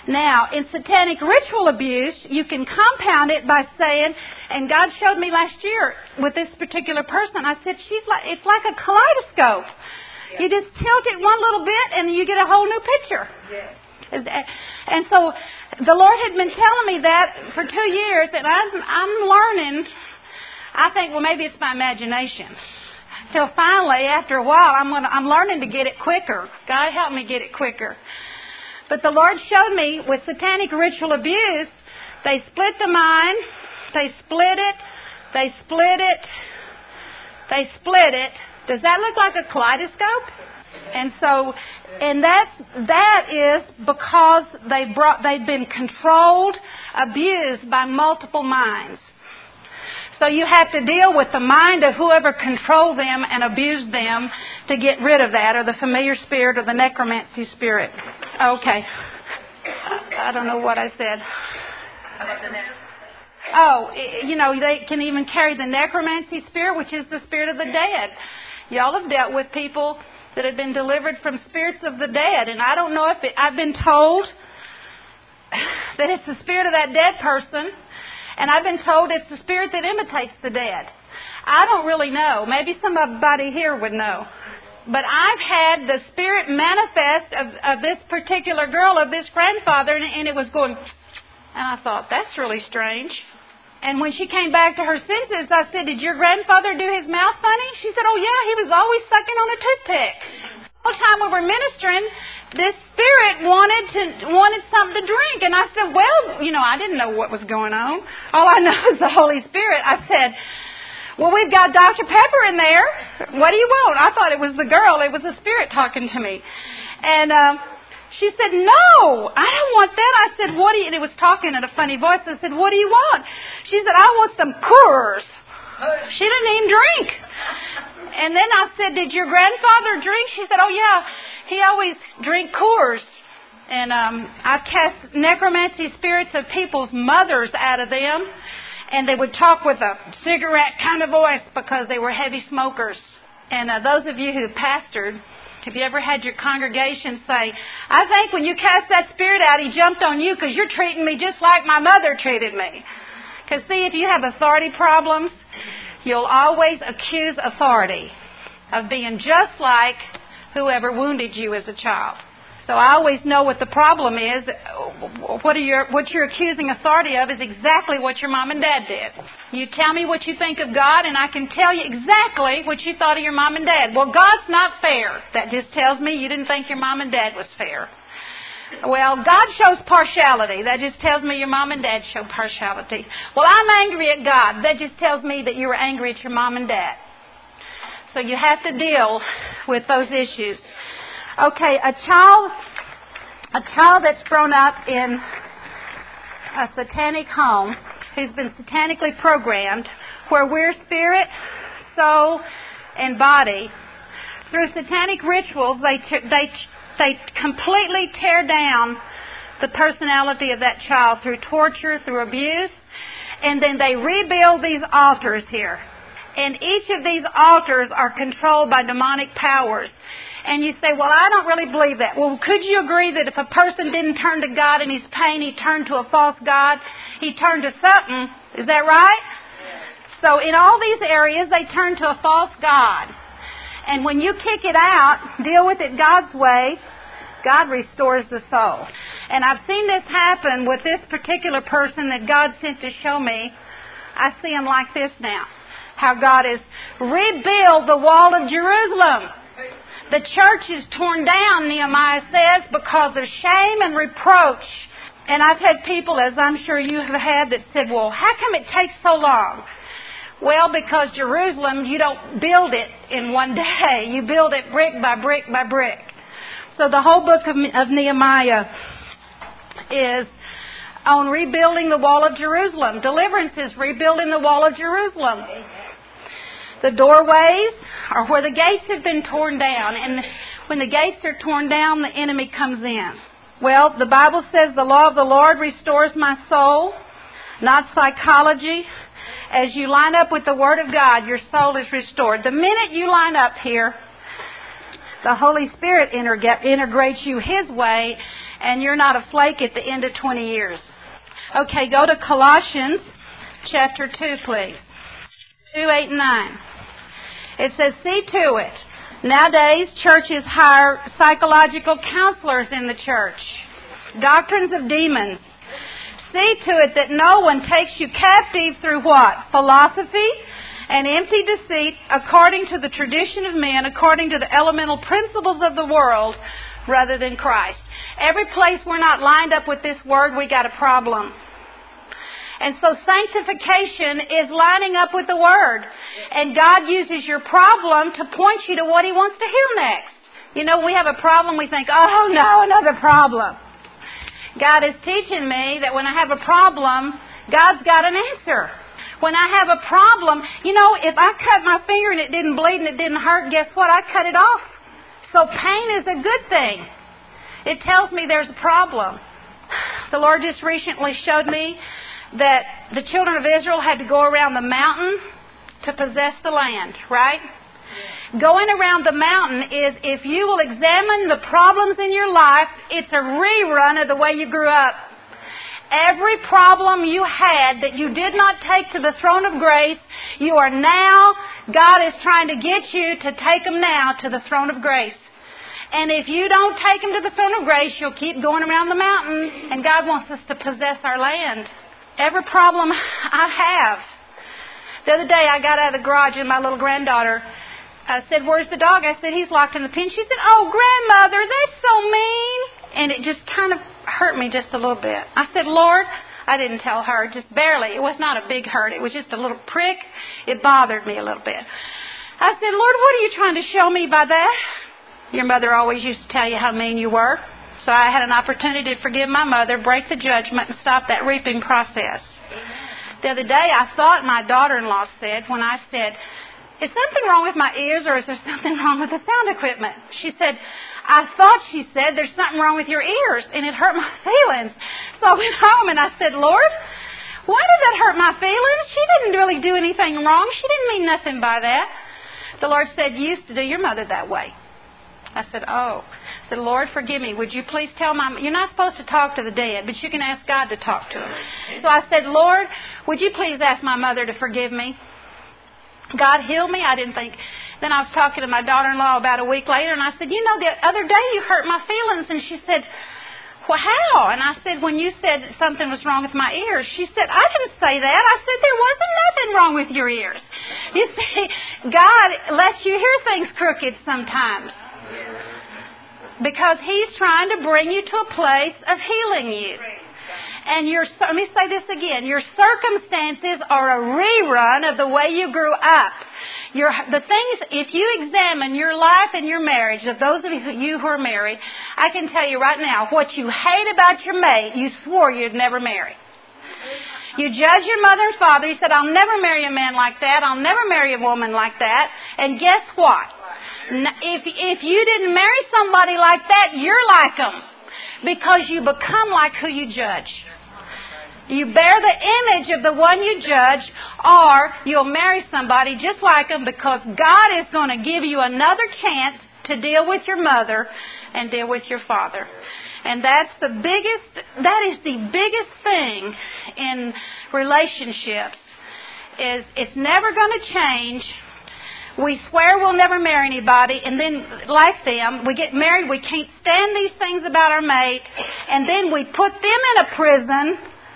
Now, in satanic ritual abuse, you can compound it by saying, and God showed me last year with this particular person, I said, she's like, it's like a kaleidoscope. Yeah. You just tilt it one little bit and you get a whole new picture. Yeah. And so the Lord had been telling me that for two years, and I'm, I'm learning. I think, well, maybe it's my imagination. Till finally, after a while, I'm gonna, I'm learning to get it quicker. God help me get it quicker. But the Lord showed me with satanic ritual abuse, they split the mind, they split it, they split it, they split it. Does that look like a kaleidoscope? And so, and that that is because they brought they've been controlled, abused by multiple minds. So you have to deal with the mind of whoever controlled them and abused them to get rid of that, or the familiar spirit, or the necromancy spirit. Okay. I don't know what I said. Oh, you know, they can even carry the necromancy spirit, which is the spirit of the dead. Y'all have dealt with people that have been delivered from spirits of the dead, and I don't know if it, I've been told that it's the spirit of that dead person. And I've been told it's the spirit that imitates the dead. I don't really know. Maybe somebody here would know. But I've had the spirit manifest of, of this particular girl, of this grandfather, and, and it was going... And I thought, that's really strange. And when she came back to her senses, I said, did your grandfather do his mouth funny? She said, oh yeah, he was always sucking on a toothpick. The whole time we were ministering, this spirit wanted to wanted something to drink. And I said, well, you know, I didn't know what was going on. All I know is the Holy Spirit. I said, well, we've got Doctor Pepper in there. What do you want? I thought it was the girl. It was the spirit talking to me. And uh, she said, no, I don't want that. I said, what do you... And it was talking in a funny voice. I said, what do you want? She said, I want some Coors. She didn't even drink. And then I said, did your grandfather drink? She said, oh, yeah, he always drank Coors. And um, I've cast necromancy spirits of people's mothers out of them. And they would talk with a cigarette kind of voice because they were heavy smokers. And uh, those of you who pastored, have you ever had your congregation say, I think when you cast that spirit out, he jumped on you because you're treating me just like my mother treated me. Because, see, if you have authority problems, you'll always accuse authority of being just like whoever wounded you as a child. So I always know what the problem is. What are your, what you're accusing authority of is exactly what your mom and dad did. You tell me what you think of God, and I can tell you exactly what you thought of your mom and dad. Well, God's not fair. That just tells me you didn't think your mom and dad was fair. Well, God shows partiality. That just tells me your mom and dad show partiality. Well, I'm angry at God. That just tells me that you were angry at your mom and dad. So you have to deal with those issues. Okay, a child, a child that's grown up in a satanic home, who's been satanically programmed, where we're spirit, soul, and body. Through satanic rituals, they t- they they completely tear down the personality of that child through torture, through abuse, and then they rebuild these altars here. And each of these altars are controlled by demonic powers. And you say, well, I don't really believe that. Well, could you agree that if a person didn't turn to God in his pain, he turned to a false God? He turned to something. Is that right? Yes. So in all these areas, they turn to a false God. And when you kick it out, deal with it God's way, God restores the soul. And I've seen this happen with this particular person that God sent to show me. I see him like this now. How God has rebuilt the wall of Jerusalem. The church is torn down, Nehemiah says, because of shame and reproach. And I've had people, as I'm sure you have had, that said, well, how come it takes so long? Well, because Jerusalem, you don't build it in one day. You build it brick by brick by brick. So the whole book of, of Nehemiah is on rebuilding the wall of Jerusalem. Deliverance is rebuilding the wall of Jerusalem. The doorways are where the gates have been torn down. And when the gates are torn down, the enemy comes in. Well, the Bible says the law of the Lord restores my soul, not psychology. As you line up with the Word of God, your soul is restored. The minute you line up here The Holy Spirit integrates you His way, and you're not a flake at the end of twenty years. Okay, go to Colossians chapter two, please. two, eight, and nine. It says, see to it. Nowadays, churches hire psychological counselors in the church. Doctrines of demons. See to it that no one takes you captive through what? Philosophy and empty deceit, according to the tradition of men, according to the elemental principles of the world, rather than Christ. Every place we're not lined up with this word, we got a problem. And so sanctification is lining up with the Word. And God uses your problem to point you to what He wants to heal next. You know, we have a problem, we think, oh no, another problem. God is teaching me that when I have a problem, God's got an answer. When I have a problem, you know, if I cut my finger and it didn't bleed and it didn't hurt, guess what? I cut it off. So pain is a good thing. It tells me there's a problem. The Lord just recently showed me that the children of Israel had to go around the mountain to possess the land, right? Yeah. Going around the mountain is, if you will examine the problems in your life, it's a rerun of the way you grew up. Every problem you had that you did not take to the throne of grace, you are now, God is trying to get you to take them now to the throne of grace. And if you don't take them to the throne of grace, you'll keep going around the mountain, and God wants us to possess our land. Every problem I have. The other day I got out of the garage and my little granddaughter uh, said, where's the dog? I said, he's locked in the pen. She said, oh, grandmother, that's so mean. And it just kind of hurt me just a little bit. I said, Lord, I didn't tell her, just barely. It was not a big hurt. It was just a little prick. It bothered me a little bit. I said, Lord, what are you trying to show me by that? Your mother always used to tell you how mean you were. So I had an opportunity to forgive my mother, break the judgment, and stop that reaping process. Amen. The other day I thought my daughter-in-law said, when I said, is something wrong with my ears or is there something wrong with the sound equipment? She said, I thought she said there's something wrong with your ears, and it hurt my feelings. So I went home and I said, Lord, why did that hurt my feelings? She didn't really do anything wrong. She didn't mean nothing by that. The Lord said, you used to do your mother that way. I said, oh. I said, Lord, forgive me. Would you please tell my... You're not supposed to talk to the dead, but you can ask God to talk to him. So I said, Lord, would you please ask my mother to forgive me? God healed me. I didn't think... Then I was talking to my daughter-in-law about a week later, and I said, you know, the other day you hurt my feelings. And she said, well, how? And I said, when you said something was wrong with my ears. She said, I didn't say that. I said, there wasn't nothing wrong with your ears. You see, God lets you hear things crooked sometimes. Because He's trying to bring you to a place of healing you. And your, let me say this again. Your circumstances are a rerun of the way you grew up. Your, the things, if you examine your life and your marriage, of those of you who are married, I can tell you right now, what you hate about your mate, you swore you'd never marry. You judge your mother and father. You said, I'll never marry a man like that. I'll never marry a woman like that. And guess what? If, if you didn't marry somebody like that, you're like them. Because you become like who you judge. You bear the image of the one you judge, or you'll marry somebody just like them, because God is going to give you another chance to deal with your mother and deal with your father. And that's the biggest, that is the biggest thing in relationships, is it's never going to change. We swear we'll never marry anybody, and then, like them, we get married, we can't stand these things about our mate, and then we put them in a prison.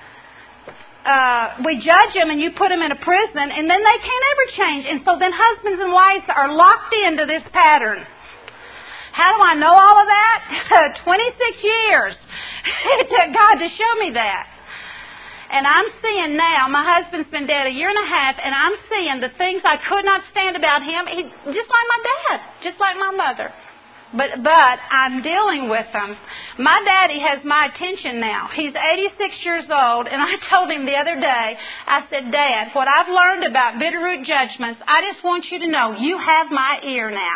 Uh, we judge them, and you put them in a prison, and then they can't ever change. And so then husbands and wives are locked into this pattern. How do I know all of that? twenty-six years. It took God to show me that. And I'm seeing now, my husband's been dead a year and a half, and I'm seeing the things I could not stand about him, he, just like my dad, just like my mother. But but I'm dealing with them. My daddy has my attention now. He's eighty-six years old, and I told him the other day, I said, Dad, what I've learned about Bitterroot Judgments, I just want you to know, you have my ear now.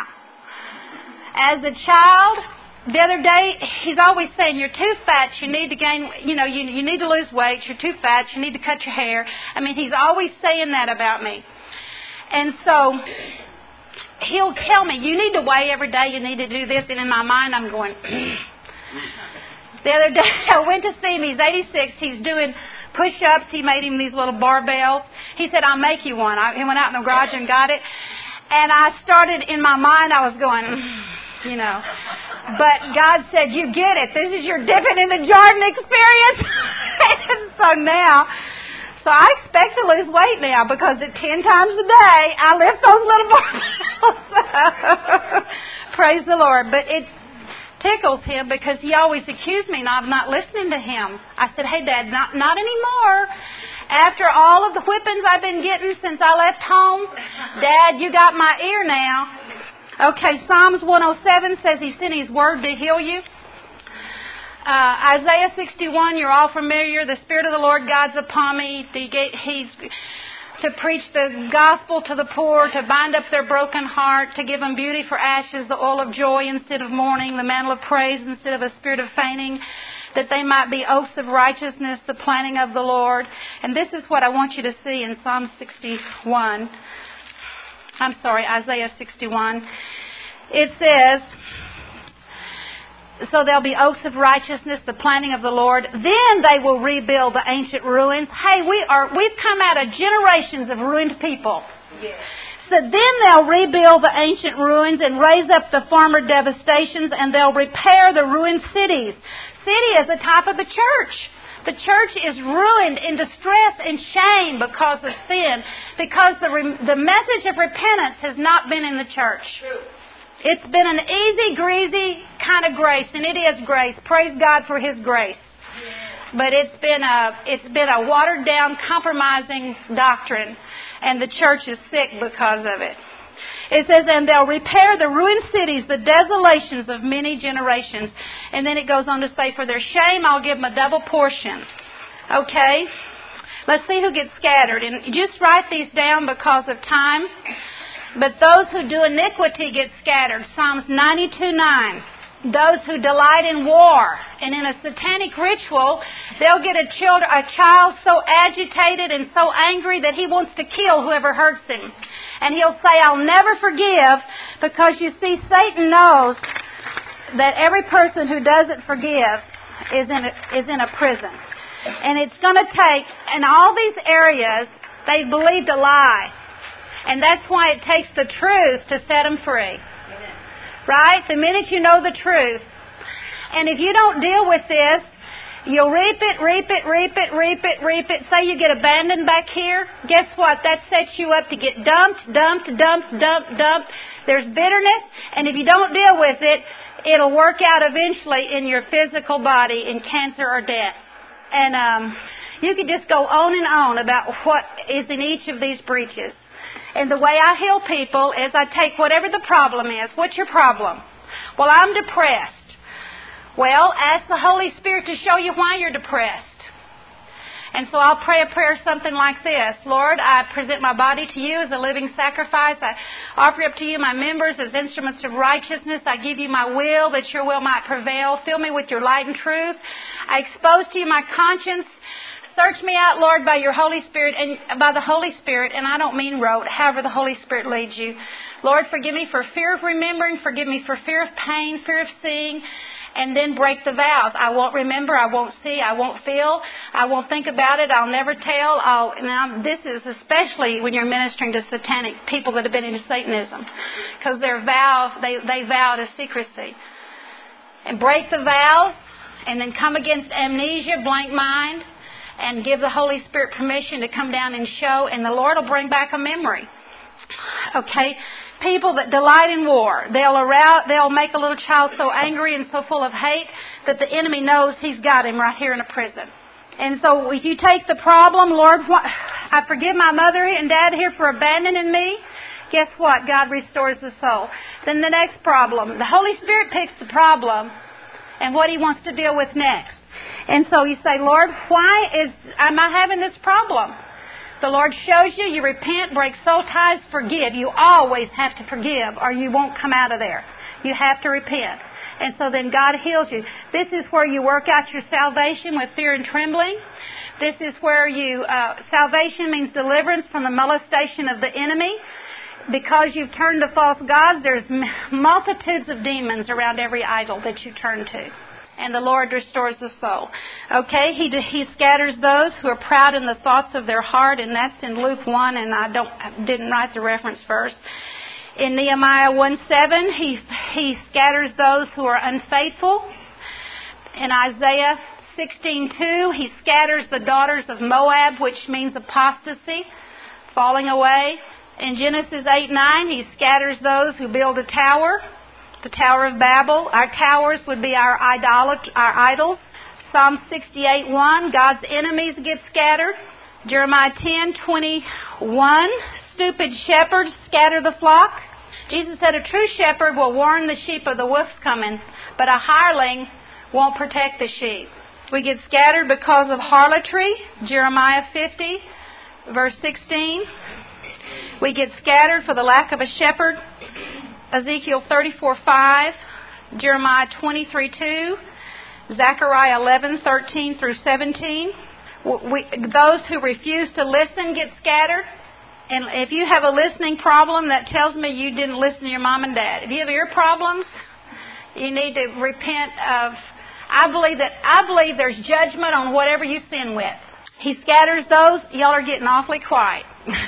As a child, the other day, he's always saying, you're too fat, you need to gain, you know, you, you need to lose weight, you're too fat, you need to cut your hair. I mean, he's always saying that about me. And so, he'll tell me, you need to weigh every day, you need to do this. And in my mind, I'm going... The other day, I went to see him. He's eighty-six. He's doing push-ups. He made him these little barbells. He said, I'll make you one. I, he went out in the garage and got it. And I started, in my mind, I was going, you know. But God said, you get it. This is your dipping in the Jordan experience. And so now, so I expect to lose weight now because at ten times a day, I lift those little barbells. Praise the Lord. But it tickles him because he always accused me of not listening to him. I said, hey, Dad, not, not anymore. After all of the whippings I've been getting since I left home, Dad, you got my ear now. Okay, Psalms one oh seven says He sent His word to heal you. Uh, Isaiah sixty-one, you're all familiar. The Spirit of the Lord God's upon me. He's to preach the gospel to the poor, to bind up their broken heart, to give them beauty for ashes, the oil of joy instead of mourning, the mantle of praise instead of a spirit of fainting, that they might be oaks of righteousness, the planting of the Lord. And this is what I want you to see in Psalm sixty-one. I'm sorry, Isaiah sixty-one. It says, so there'll be oaks of righteousness, the planting of the Lord. Then they will rebuild the ancient ruins. Hey, we are, we've come out of generations of ruined people. Yes. So then they'll rebuild the ancient ruins and raise up the former devastations, and they'll repair the ruined cities. City is the type of the church. The church is ruined in distress and shame because of sin, because the, re- the message of repentance has not been in the church. True. It's been an easy, greasy kind of grace, and it is grace. Praise God for His grace. But it's been a it's been a watered down, compromising doctrine, and the church is sick because of it. It says, and they'll repair the ruined cities, the desolations of many generations. And then it goes on to say, for their shame, I'll give them a double portion. Okay? Let's see who gets scattered. And just write these down because of time. But those who do iniquity get scattered. Psalms ninety-two nine. Those who delight in war and in a satanic ritual, they'll get a child, a child so agitated and so angry that he wants to kill whoever hurts him. And he'll say, I'll never forgive, because you see, Satan knows that every person who doesn't forgive is in a, is in a prison. And it's going to take, in all these areas, they believed a lie. And that's why it takes the truth to set them free. Right? The minute you know the truth. And if you don't deal with this, you'll reap it, reap it, reap it, reap it, reap it. Say you get abandoned back here. Guess what? That sets you up to get dumped, dumped, dumped, dumped, dumped. There's bitterness. And if you don't deal with it, it'll work out eventually in your physical body in cancer or death. And um, you could just go on and on about what is in each of these breaches. And the way I heal people is I take whatever the problem is. What's your problem? Well, I'm depressed. Well, ask the Holy Spirit to show you why you're depressed. And so I'll pray a prayer something like this. Lord, I present my body to you as a living sacrifice. I offer up to you my members as instruments of righteousness. I give you my will that your will might prevail. Fill me with your light and truth. I expose to you my conscience. Search me out, Lord, by your Holy Spirit and by the Holy Spirit, and I don't mean rote, however the Holy Spirit leads you. Lord, forgive me for fear of remembering, forgive me for fear of pain, fear of seeing, and then break the vows. I won't remember, I won't see, I won't feel, I won't think about it, I'll never tell. I'll, now, this is especially when you're ministering to satanic people that have been into Satanism, because their vow, they, they vow to secrecy. And break the vows, and then come against amnesia, blank mind, and give the Holy Spirit permission to come down and show, and the Lord will bring back a memory. Okay? People that delight in war, they'll arouse, they'll make a little child so angry and so full of hate that the enemy knows he's got him right here in a prison. And so if you take the problem, Lord, I forgive my mother and dad here for abandoning me. Guess what? God restores the soul. Then the next problem. The Holy Spirit picks the problem and what He wants to deal with next. And so you say, Lord, why is am I having this problem? The Lord shows you, you repent, break soul ties, forgive. You always have to forgive or you won't come out of there. You have to repent. And so then God heals you. This is where you work out your salvation with fear and trembling. This is where you, uh, salvation means deliverance from the molestation of the enemy. because you've turned to false gods, there's multitudes of demons around every idol that you turn to. And the Lord restores the soul. Okay, he he scatters those who are proud in the thoughts of their heart, and that's in Luke one, and I don't didn't write the reference verse. In Nehemiah one seven, he he scatters those who are unfaithful. In Isaiah sixteen two, he scatters the daughters of Moab, which means apostasy, falling away. In Genesis eight nine, he scatters those who build a tower. The Tower of Babel. Our towers would be our idolat- our idols. Psalm sixty-eight one, God's enemies get scattered. Jeremiah ten twenty-one, stupid shepherds scatter the flock. Jesus said a true shepherd will warn the sheep of the wolf's coming, but a hireling won't protect the sheep. We get scattered because of harlotry. Jeremiah fifty, verse sixteen. We get scattered for the lack of a shepherd. Ezekiel thirty-four five, Jeremiah twenty-three two, Zechariah eleven thirteen through seventeen. We, those who refuse to listen get scattered. And if you have a listening problem, that tells me you didn't listen to your mom and dad. If you have ear problems, you need to repent of. I believe that I believe there's judgment on whatever you sin with. He scatters those. Y'all are getting awfully quiet.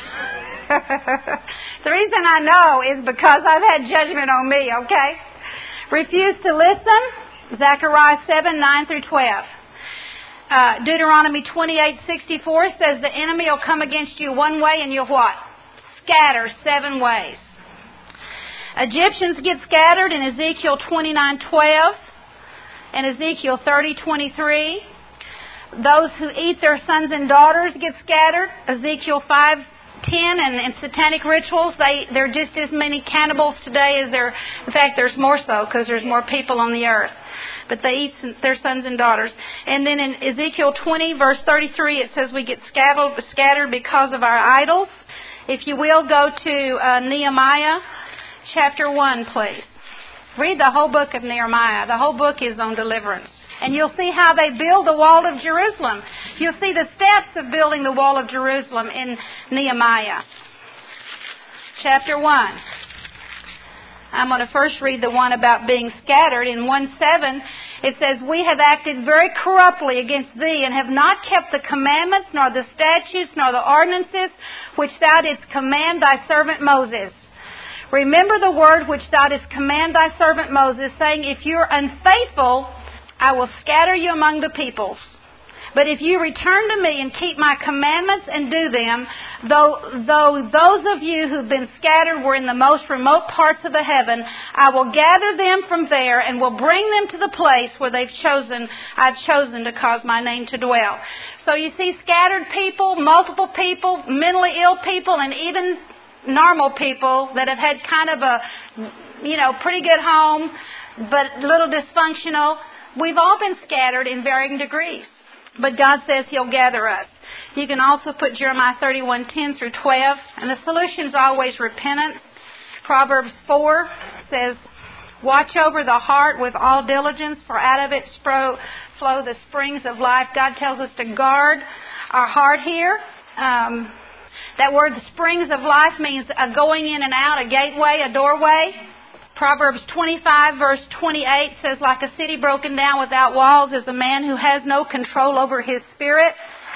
The reason I know is because I've had judgment on me, okay? Refuse to listen, Zechariah seven nine through twelve. Uh, Deuteronomy twenty-eight sixty-four says the enemy will come against you one way and you'll what? Scatter seven ways. Egyptians get scattered in Ezekiel twenty-nine twelve and Ezekiel thirty twenty-three. Those who eat their sons and daughters get scattered. Ezekiel five ten, and in satanic rituals, they, there are just as many cannibals today as there, in fact, there's more so because there's more people on the earth. But they eat their sons and daughters. And then in Ezekiel twenty, verse thirty-three, it says we get scattered, scattered because of our idols. If you will, go to uh, Nehemiah chapter one, please. Read the whole book of Nehemiah. The whole book is on deliverance. And you'll see how they build the wall of Jerusalem. You'll see the steps of building the wall of Jerusalem in Nehemiah. Chapter one. I'm going to first read the one about being scattered. In one seven, it says, we have acted very corruptly against thee, and have not kept the commandments, nor the statutes, nor the ordinances, which thou didst command thy servant Moses. Remember the word which thou didst command thy servant Moses, saying, if you are unfaithful, I will scatter you among the peoples. But if you return to me and keep my commandments and do them, though, though those of you who've been scattered were in the most remote parts of the heaven, I will gather them from there and will bring them to the place where they've chosen, I've chosen to cause my name to dwell. So you see scattered people, multiple people, mentally ill people, and even normal people that have had kind of a, you know, pretty good home, but a little dysfunctional. We've all been scattered in varying degrees, but God says He'll gather us. You can also put Jeremiah thirty-one ten through twelve, and the solution is always repentance. Proverbs four says, watch over the heart with all diligence, for out of it flow the springs of life. God tells us to guard our heart here. Um, that word, the springs of life, means a going in and out, a gateway, a doorway. Proverbs twenty-five verse twenty-eight says, like a city broken down without walls is a man who has no control over his spirit.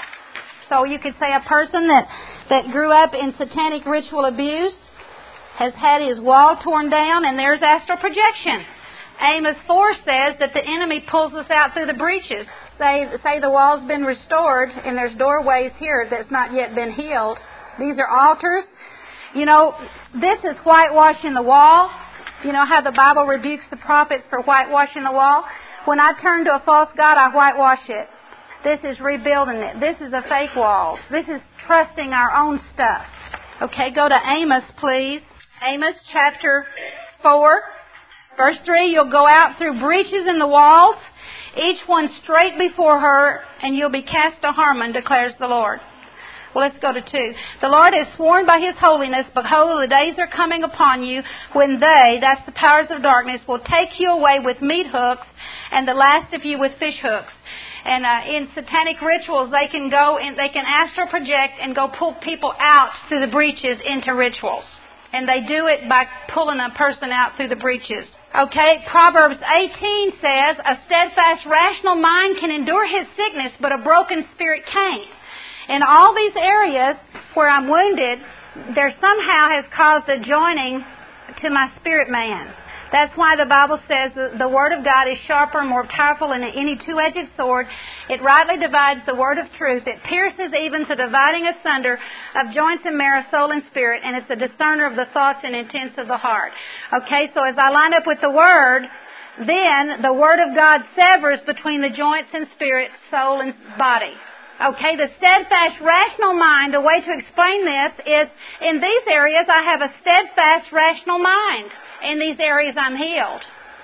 So you could say a person that, that grew up in satanic ritual abuse has had his wall torn down, and there's astral projection. Amos four says that the enemy pulls us out through the breaches. Say, say the wall's been restored and there's doorways here that's not yet been healed. These are altars. You know, this is whitewashing the wall. You know how the Bible rebukes the prophets for whitewashing the wall? When I turn to a false god, I whitewash it. This is rebuilding it. This is a fake wall. This is trusting our own stuff. Okay, go to Amos, please. Amos chapter four, verse three. You'll go out through breaches in the walls, each one straight before her, and you'll be cast to Harmon, declares the Lord. Well, let's go to two. The Lord has sworn by His holiness, behold, the days are coming upon you when they, that's the powers of darkness, will take you away with meat hooks, and the last of you with fish hooks. And uh, in satanic rituals, they can go and they can astral project and go pull people out through the breaches into rituals. And they do it by pulling a person out through the breaches. Okay, Proverbs eighteen says, a steadfast, rational mind can endure his sickness, but a broken spirit can't. In all these areas where I'm wounded, there somehow has caused a joining to my spirit man. That's why the Bible says the Word of God is sharper, more powerful than any two-edged sword. It rightly divides the Word of truth. It pierces even to dividing asunder of joints and marrow, soul and spirit, and it's a discerner of the thoughts and intents of the heart. Okay, so as I line up with the Word, then the Word of God severs between the joints and spirit, soul and body. Okay, the steadfast, rational mind, the way to explain this is, in these areas I have a steadfast, rational mind. In these areas I'm healed.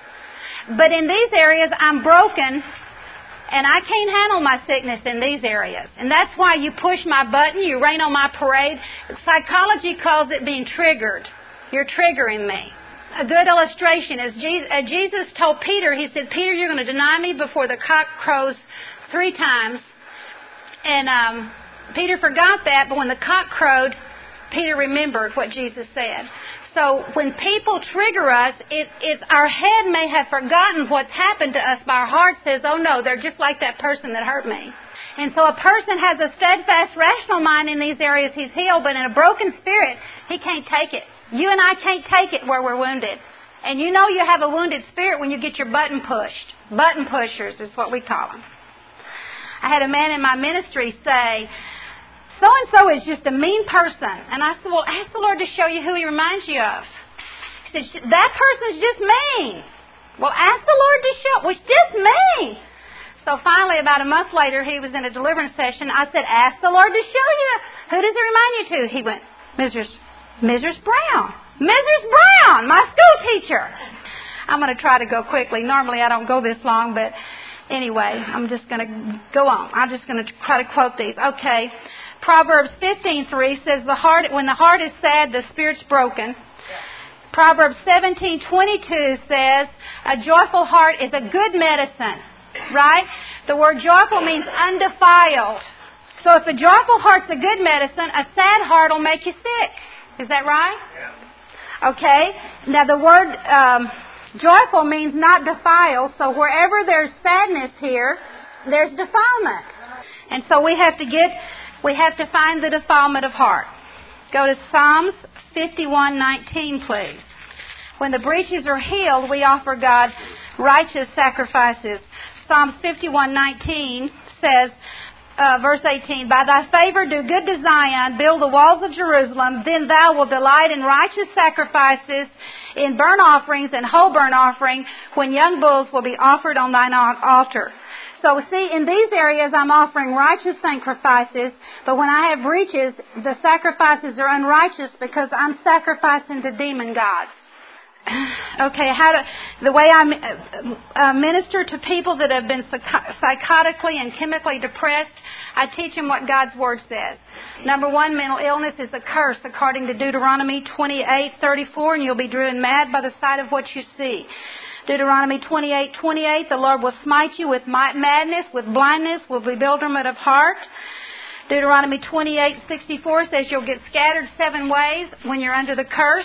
But in these areas I'm broken, and I can't handle my sickness in these areas. And that's why you push my button, you rain on my parade. Psychology calls it being triggered. You're triggering me. A good illustration is Jesus told Peter, he said, Peter, you're going to deny me before the cock crows three times. And um, Peter forgot that, but when the cock crowed, Peter remembered what Jesus said. So when people trigger us, it, it's our head may have forgotten what's happened to us, but our heart says, oh no, they're just like that person that hurt me. And so a person has a steadfast, rational mind in these areas he's healed, but in a broken spirit, he can't take it. You and I can't take it where we're wounded. And you know you have a wounded spirit when you get your button pushed. Button pushers is what we call them. I had a man in my ministry say, so-and-so is just a mean person. And I said, well, ask the Lord to show you who He reminds you of. He said, that person's just mean. Well, ask the Lord to show. Well, it's just me. So finally, about a month later, he was in a deliverance session. I said, ask the Lord to show you. Who does it remind you to? He went, Missus Missus Brown. Missus Brown, my school teacher. I'm going to try to go quickly. Normally, I don't go this long, but anyway, I'm just going to go on. I'm just going to try to quote these. Okay. Proverbs fifteen three says, "The heart, when the heart is sad, the spirit's broken." Proverbs seventeen twenty-two says, "A joyful heart is a good medicine." Right? The word joyful means undefiled. So if a joyful heart's a good medicine, a sad heart will make you sick. Is that right? Yeah. Okay. Now the word um, joyful means not defiled. So wherever there's sadness here, there's defilement. And so we have to get... We have to find the defilement of heart. Go to Psalms fifty-one nineteen, please. When the breaches are healed, we offer God righteous sacrifices. Psalms fifty-one nineteen says, uh, verse eighteen, "By thy favor do good to Zion, build the walls of Jerusalem, then thou wilt delight in righteous sacrifices, in burnt offerings and whole burnt offering, when young bulls will be offered on thine altar." So see, in these areas I'm offering righteous sacrifices, but when I have breaches, the sacrifices are unrighteous because I'm sacrificing to demon gods. Okay, how to, the way I uh, minister to people that have been psychotically and chemically depressed, I teach them what God's Word says. Number one, mental illness is a curse according to Deuteronomy twenty-eight thirty-four, and you'll be driven mad by the sight of what you see. Deuteronomy twenty-eight twenty-eight, "The Lord will smite you with madness, with blindness, with bewilderment of heart." Deuteronomy twenty-eight sixty-four says you'll get scattered seven ways when you're under the curse.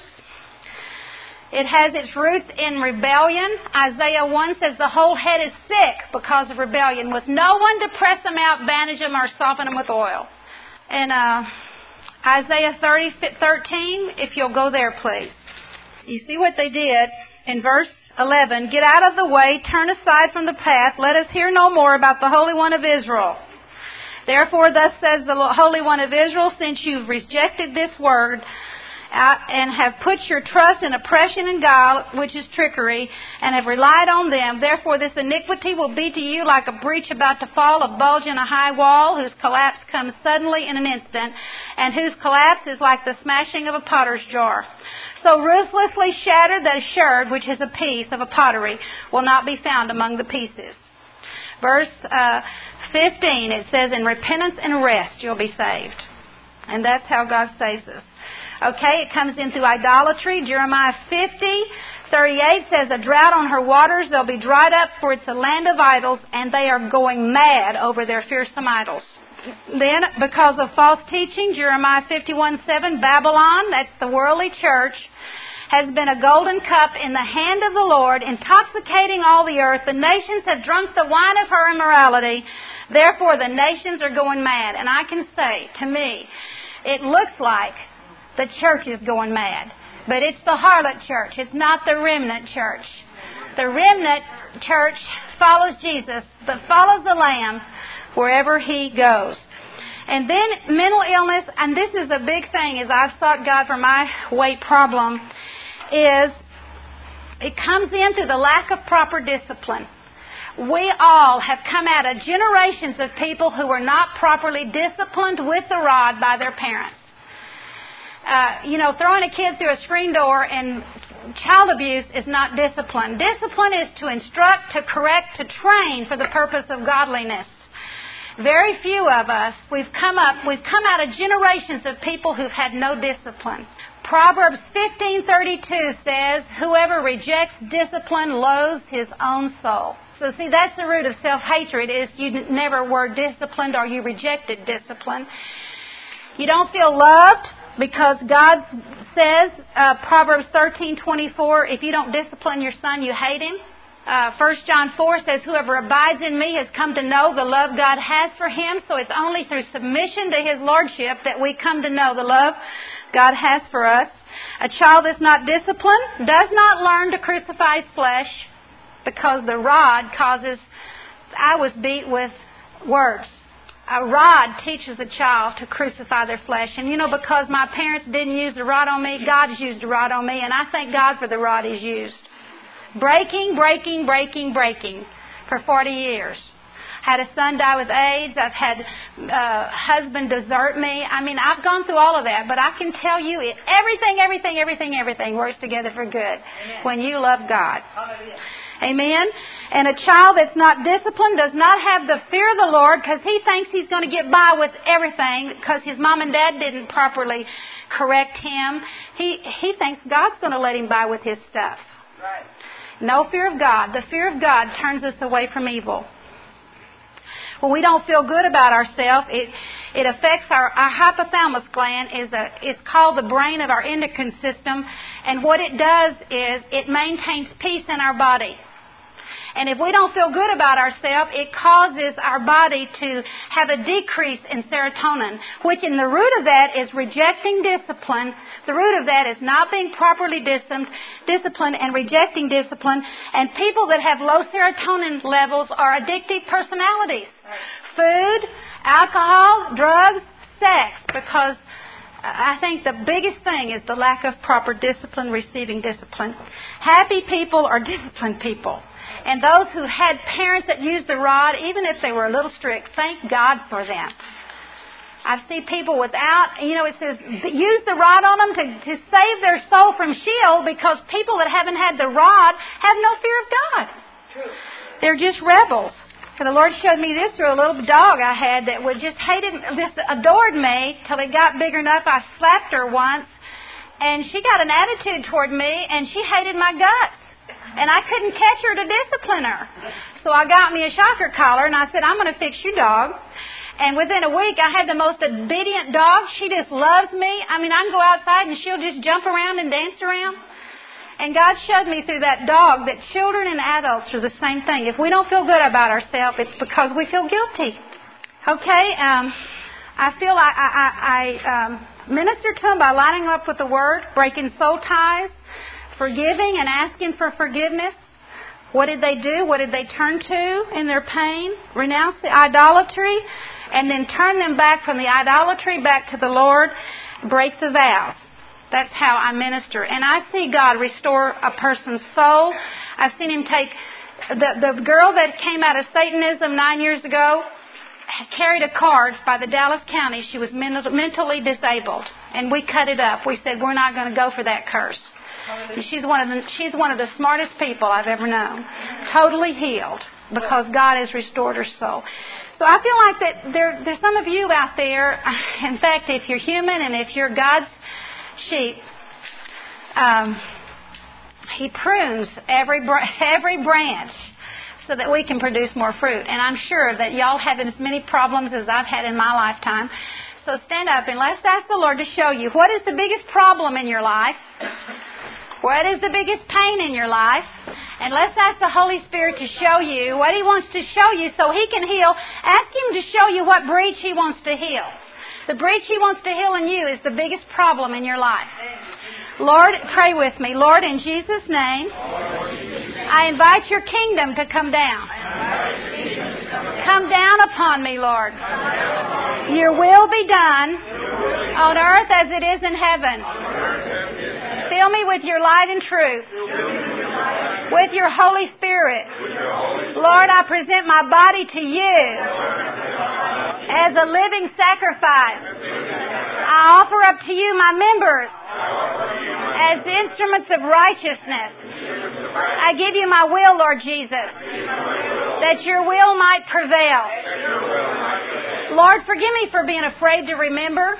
It has its roots in rebellion. Isaiah one says the whole head is sick because of rebellion, with no one to press them out, bandage them, or soften them with oil. And uh, Isaiah thirty thirteen, if you'll go there, please. You see what they did in verse eleven. "Get out of the way, turn aside from the path, let us hear no more about the Holy One of Israel. Therefore, thus says the Holy One of Israel, since you've rejected this word, and have put your trust in oppression and guile, which is trickery, and have relied on them. Therefore this iniquity will be to you like a breach about to fall, a bulge in a high wall, whose collapse comes suddenly in an instant, and whose collapse is like the smashing of a potter's jar. So ruthlessly shattered that a sherd, which is a piece of a pottery, will not be found among the pieces." Verse uh, fifteen, it says, "In repentance and rest you'll be saved." And that's how God saves us. Okay, it comes in through idolatry. Jeremiah fifty thirty-eight says, "A drought on her waters, they'll be dried up, for it's a land of idols, and they are going mad over their fearsome idols." then, because of false teaching, Jeremiah fifty-one seven, Babylon, that's the worldly church, has been a golden cup in the hand of the Lord, intoxicating all the earth. The nations have drunk the wine of her immorality. Therefore, the nations are going mad. And I can say, to me, it looks like the church is going mad. But it's the harlot church. It's not the remnant church. The remnant church follows Jesus, that follows the Lamb wherever He goes. And then mental illness, and this is a big thing as I've sought God for my weight problem, is it comes in through the lack of proper discipline. We all have come out of generations of people who were not properly disciplined with the rod by their parents. Uh, you know, throwing a kid through a screen door and child abuse is not discipline. Discipline is to instruct, to correct, to train for the purpose of godliness. Very few of us, we've come up, we've come out of generations of people who've had no discipline. Proverbs fifteen thirty-two says, whoever rejects discipline loathes his own soul. So see, that's the root of self-hatred, is you never were disciplined or you rejected discipline. You don't feel loved because God says, uh, Proverbs thirteen twenty-four, if you don't discipline your son, you hate him. Uh, First John four says, whoever abides in me has come to know the love God has for him. So it's only through submission to His Lordship that we come to know the love God has for us. A child that's not disciplined does not learn to crucify his flesh, because the rod causes... I was beat with words. A rod teaches a child to crucify their flesh. And you know, because my parents didn't use the rod on me, God has used the rod on me, and I thank God for the rod He's used. Breaking, breaking, breaking, breaking for forty years. Had a son die with AIDS. I've had uh, husband desert me. I mean, I've gone through all of that, but I can tell you it, everything, everything, everything, everything works together for good. Amen. When you love God. Hallelujah. Amen. And a child that's not disciplined does not have the fear of the Lord, because he thinks he's going to get by with everything because his mom and dad didn't properly correct him. He he thinks God's going to let him by with his stuff. Right. No fear of God. The fear of God turns us away from evil. When we don't feel good about ourselves, it it affects our, our hypothalamus gland. Is a it's called the brain of our endocrine system, and what it does is it maintains peace in our body. And if we don't feel good about ourselves, it causes our body to have a decrease in serotonin, which in the root of that is rejecting discipline. The root of that is not being properly disciplined and rejecting discipline. And people that have low serotonin levels are addictive personalities. Food, alcohol, drugs, sex. Because I think the biggest thing is the lack of proper discipline, receiving discipline. Happy people are disciplined people. And those who had parents that used the rod, even if they were a little strict, thank God for them. I see people without, you know, it says, use the rod on them to, to save their soul from Sheol, because people that haven't had the rod have no fear of God. True. They're just rebels. And the Lord showed me this through a little dog I had that would just hated, just adored me till it got big enough. I slapped her once, and she got an attitude toward me, and she hated my guts. And I couldn't catch her to discipline her. So I got me a shocker collar, and I said, I'm going to fix your dog. And within a week, I had the most obedient dog. She just loves me. I mean, I can go outside and she'll just jump around and dance around. And God showed me through that dog that children and adults are the same thing. If we don't feel good about ourselves, it's because we feel guilty. Okay, um, I feel I, I, I, I um, minister to them by lining up with the Word, breaking soul ties, forgiving and asking for forgiveness. What did they do? What did they turn to in their pain? Renounce the idolatry, and then turn them back from the idolatry back to the Lord. Break the vows. That's how I minister. And I see God restore a person's soul. I've seen Him take... The, the girl that came out of Satanism nine years ago carried a card by the Dallas County. She was mental, mentally disabled. And we cut it up. We said, we're not going to go for that curse. She's one of the she's one of the smartest people I've ever known. Totally healed because God has restored her soul. So I feel like that there there's some of you out there. In fact, if you're human and if you're God's sheep, um, He prunes every every branch so that we can produce more fruit. And I'm sure that y'all have as many problems as I've had in my lifetime. So stand up and let's ask the Lord to show you what is the biggest problem in your life. What is the biggest pain in your life? And let's ask the Holy Spirit to show you what He wants to show you so He can heal. Ask Him to show you what breach He wants to heal. The breach He wants to heal in you is the biggest problem in your life. Lord, pray with me. Lord, in Jesus' name, I invite Your kingdom to come down. Come down upon me, Lord. Your will be done on earth as it is in heaven. Fill me with Your light and truth, with Your Holy Spirit. Lord, I present my body to You as a living sacrifice. I offer up to You my members as instruments of righteousness. I give You my will, Lord Jesus, that Your will might prevail. Lord, forgive me for being afraid to remember.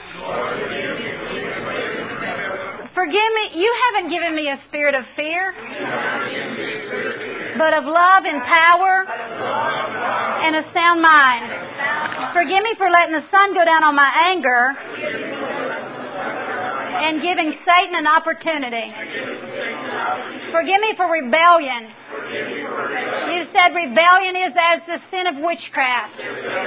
Forgive me, You haven't given me a spirit of fear, but of love and power and a sound mind. Forgive me for letting the sun go down on my anger and giving Satan an opportunity. Forgive me for rebellion. You said rebellion is as the sin of witchcraft.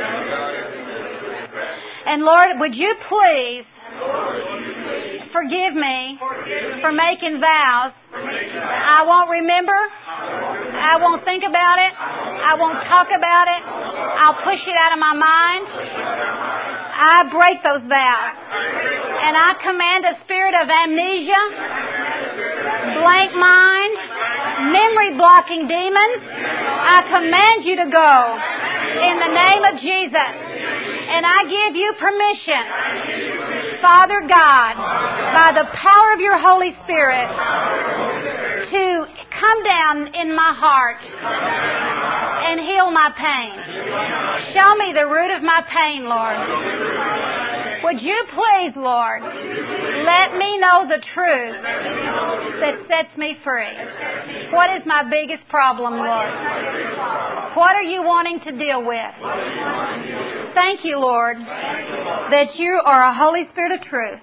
And Lord, would You please forgive me for making vows I won't remember, I won't think about it, I won't talk about it, I'll push it out of my mind. I break those vows. And I command a spirit of amnesia, blank mind, memory blocking demons. I command you to go in the name of Jesus. And I give You permission, Father God, by the power of Your Holy Spirit, to come down in my heart and heal my pain. Show me the root of my pain, Lord. Would You please, Lord, let me know the truth that sets me free. What is my biggest problem, Lord? What are You wanting to deal with? Thank You, Lord, that You are a Holy Spirit of truth.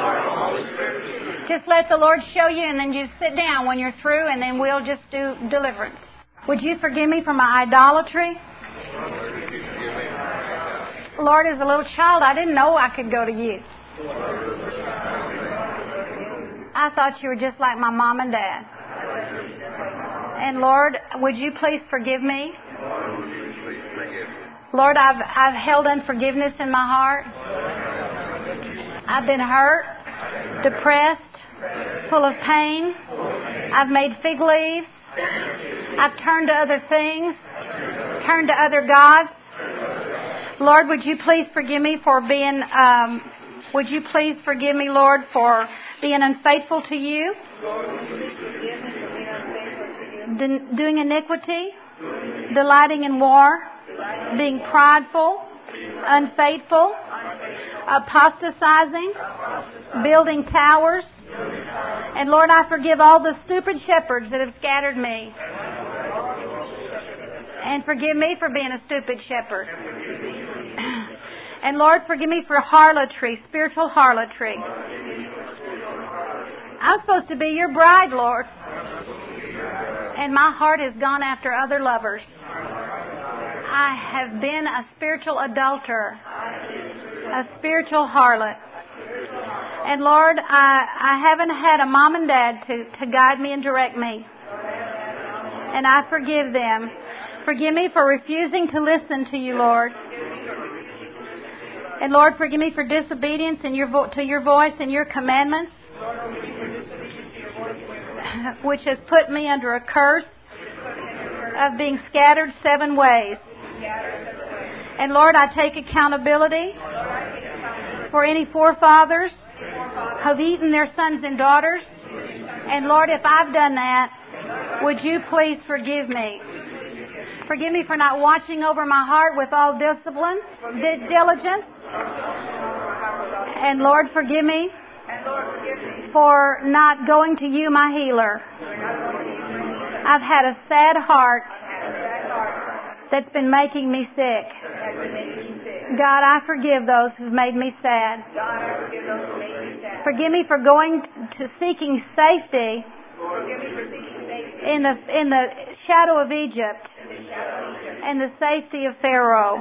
Just let the Lord show you, and then you sit down when you're through, and then we'll just do deliverance. Would You forgive me for my idolatry? Lord, as a little child, I didn't know I could go to You. I thought You were just like my mom and dad. And Lord, would You please forgive me? Lord, I've, I've held unforgiveness in my heart. I've been hurt, depressed, full of pain. I've made fig leaves. I've turned to other things, turned to other gods. Lord, would You please forgive me for being, um, would You please forgive me, Lord, for being unfaithful to You, D- doing iniquity, delighting in war, being prideful, unfaithful, apostatizing, building towers. And Lord, I forgive all the stupid shepherds that have scattered me. And forgive me for being a stupid shepherd. And Lord, forgive me for harlotry, spiritual harlotry. I'm supposed to be Your bride, Lord. And my heart has gone after other lovers. I have been a spiritual adulterer, a spiritual harlot. And Lord, I, I haven't had a mom and dad to, to guide me and direct me. And I forgive them. Forgive me for refusing to listen to You, Lord. And Lord, forgive me for disobedience in your vo- to Your voice and Your commandments, which has put me under a curse of being scattered seven ways. And Lord, I take accountability for any forefathers who have eaten their sons and daughters. And Lord, if I've done that, would You please forgive me? Forgive me for not watching over my heart with all discipline, diligence. And Lord, forgive me for not going to You, my healer. I've had a sad heart that's been making me sick. God, I forgive those who've made me sad. Forgive me for going to seeking safety in the in the shadow of Egypt and the safety of Pharaoh.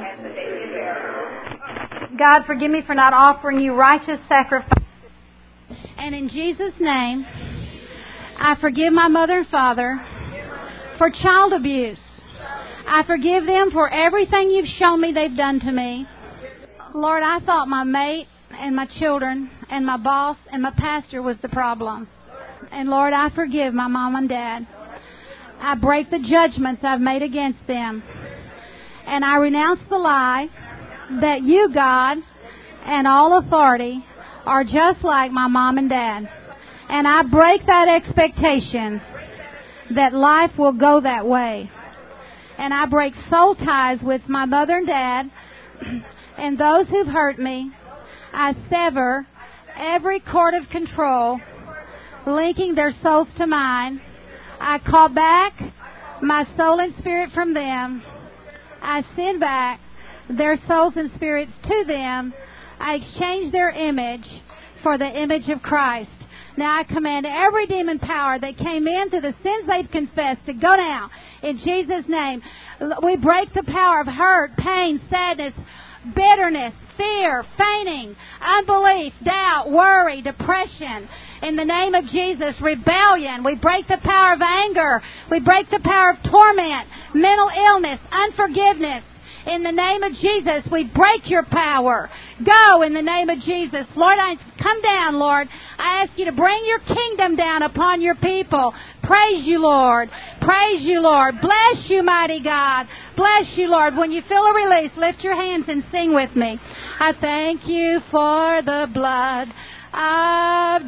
God, forgive me for not offering you righteous sacrifices. And in Jesus' name, I forgive my mother and father for child abuse. I forgive them for everything you've shown me they've done to me. Lord, I thought my mate and my children and my boss and my pastor was the problem. And Lord, I forgive my mom and dad. I break the judgments I've made against them. And I renounce the lie that you, God, and all authority are just like my mom and dad. And I break that expectation that life will go that way. And I break soul ties with my mother and dad and those who've hurt me. I sever every cord of control linking their souls to mine. I call back my soul and spirit from them. I send back their souls and spirits to them. I exchange their image for the image of Christ. Now I command every demon power that came in through the sins they've confessed to go down in Jesus' name. We break the power of hurt, pain, sadness, bitterness, fear, fainting, unbelief, doubt, worry, depression. In the name of Jesus, rebellion. We break the power of anger. We break the power of torment, mental illness, unforgiveness. In the name of Jesus, we break your power. Go in the name of Jesus. Lord, I come down, Lord. I ask you to bring your kingdom down upon your people. Praise you, Lord. Praise you, Lord. Bless you, mighty God. Bless you, Lord. When you feel a release, lift your hands and sing with me. I thank you for the blood of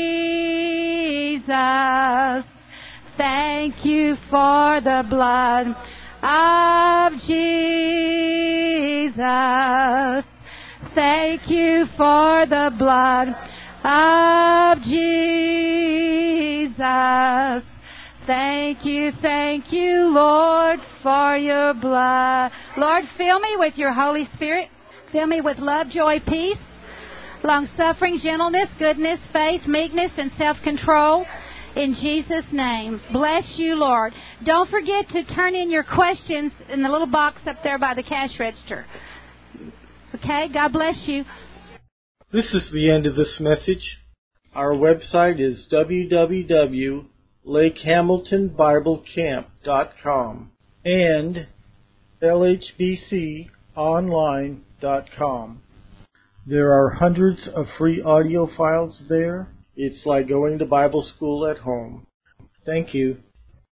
Jesus. Thank you for the blood of Jesus. Thank you for the blood of Jesus. Thank you, thank you, Lord, for your blood. Lord, fill me with your Holy Spirit. Fill me with love, joy, peace, long-suffering, gentleness, goodness, faith, meekness, and self-control. In Jesus' name. Bless you, Lord. Don't forget to turn in your questions in the little box up there by the cash register. Okay? God bless you. This is the end of this message. Our website is w w w dot lake hamilton bible camp dot com and l h b c online dot com. There are hundreds of free audio files there. It's like going to Bible school at home. Thank you.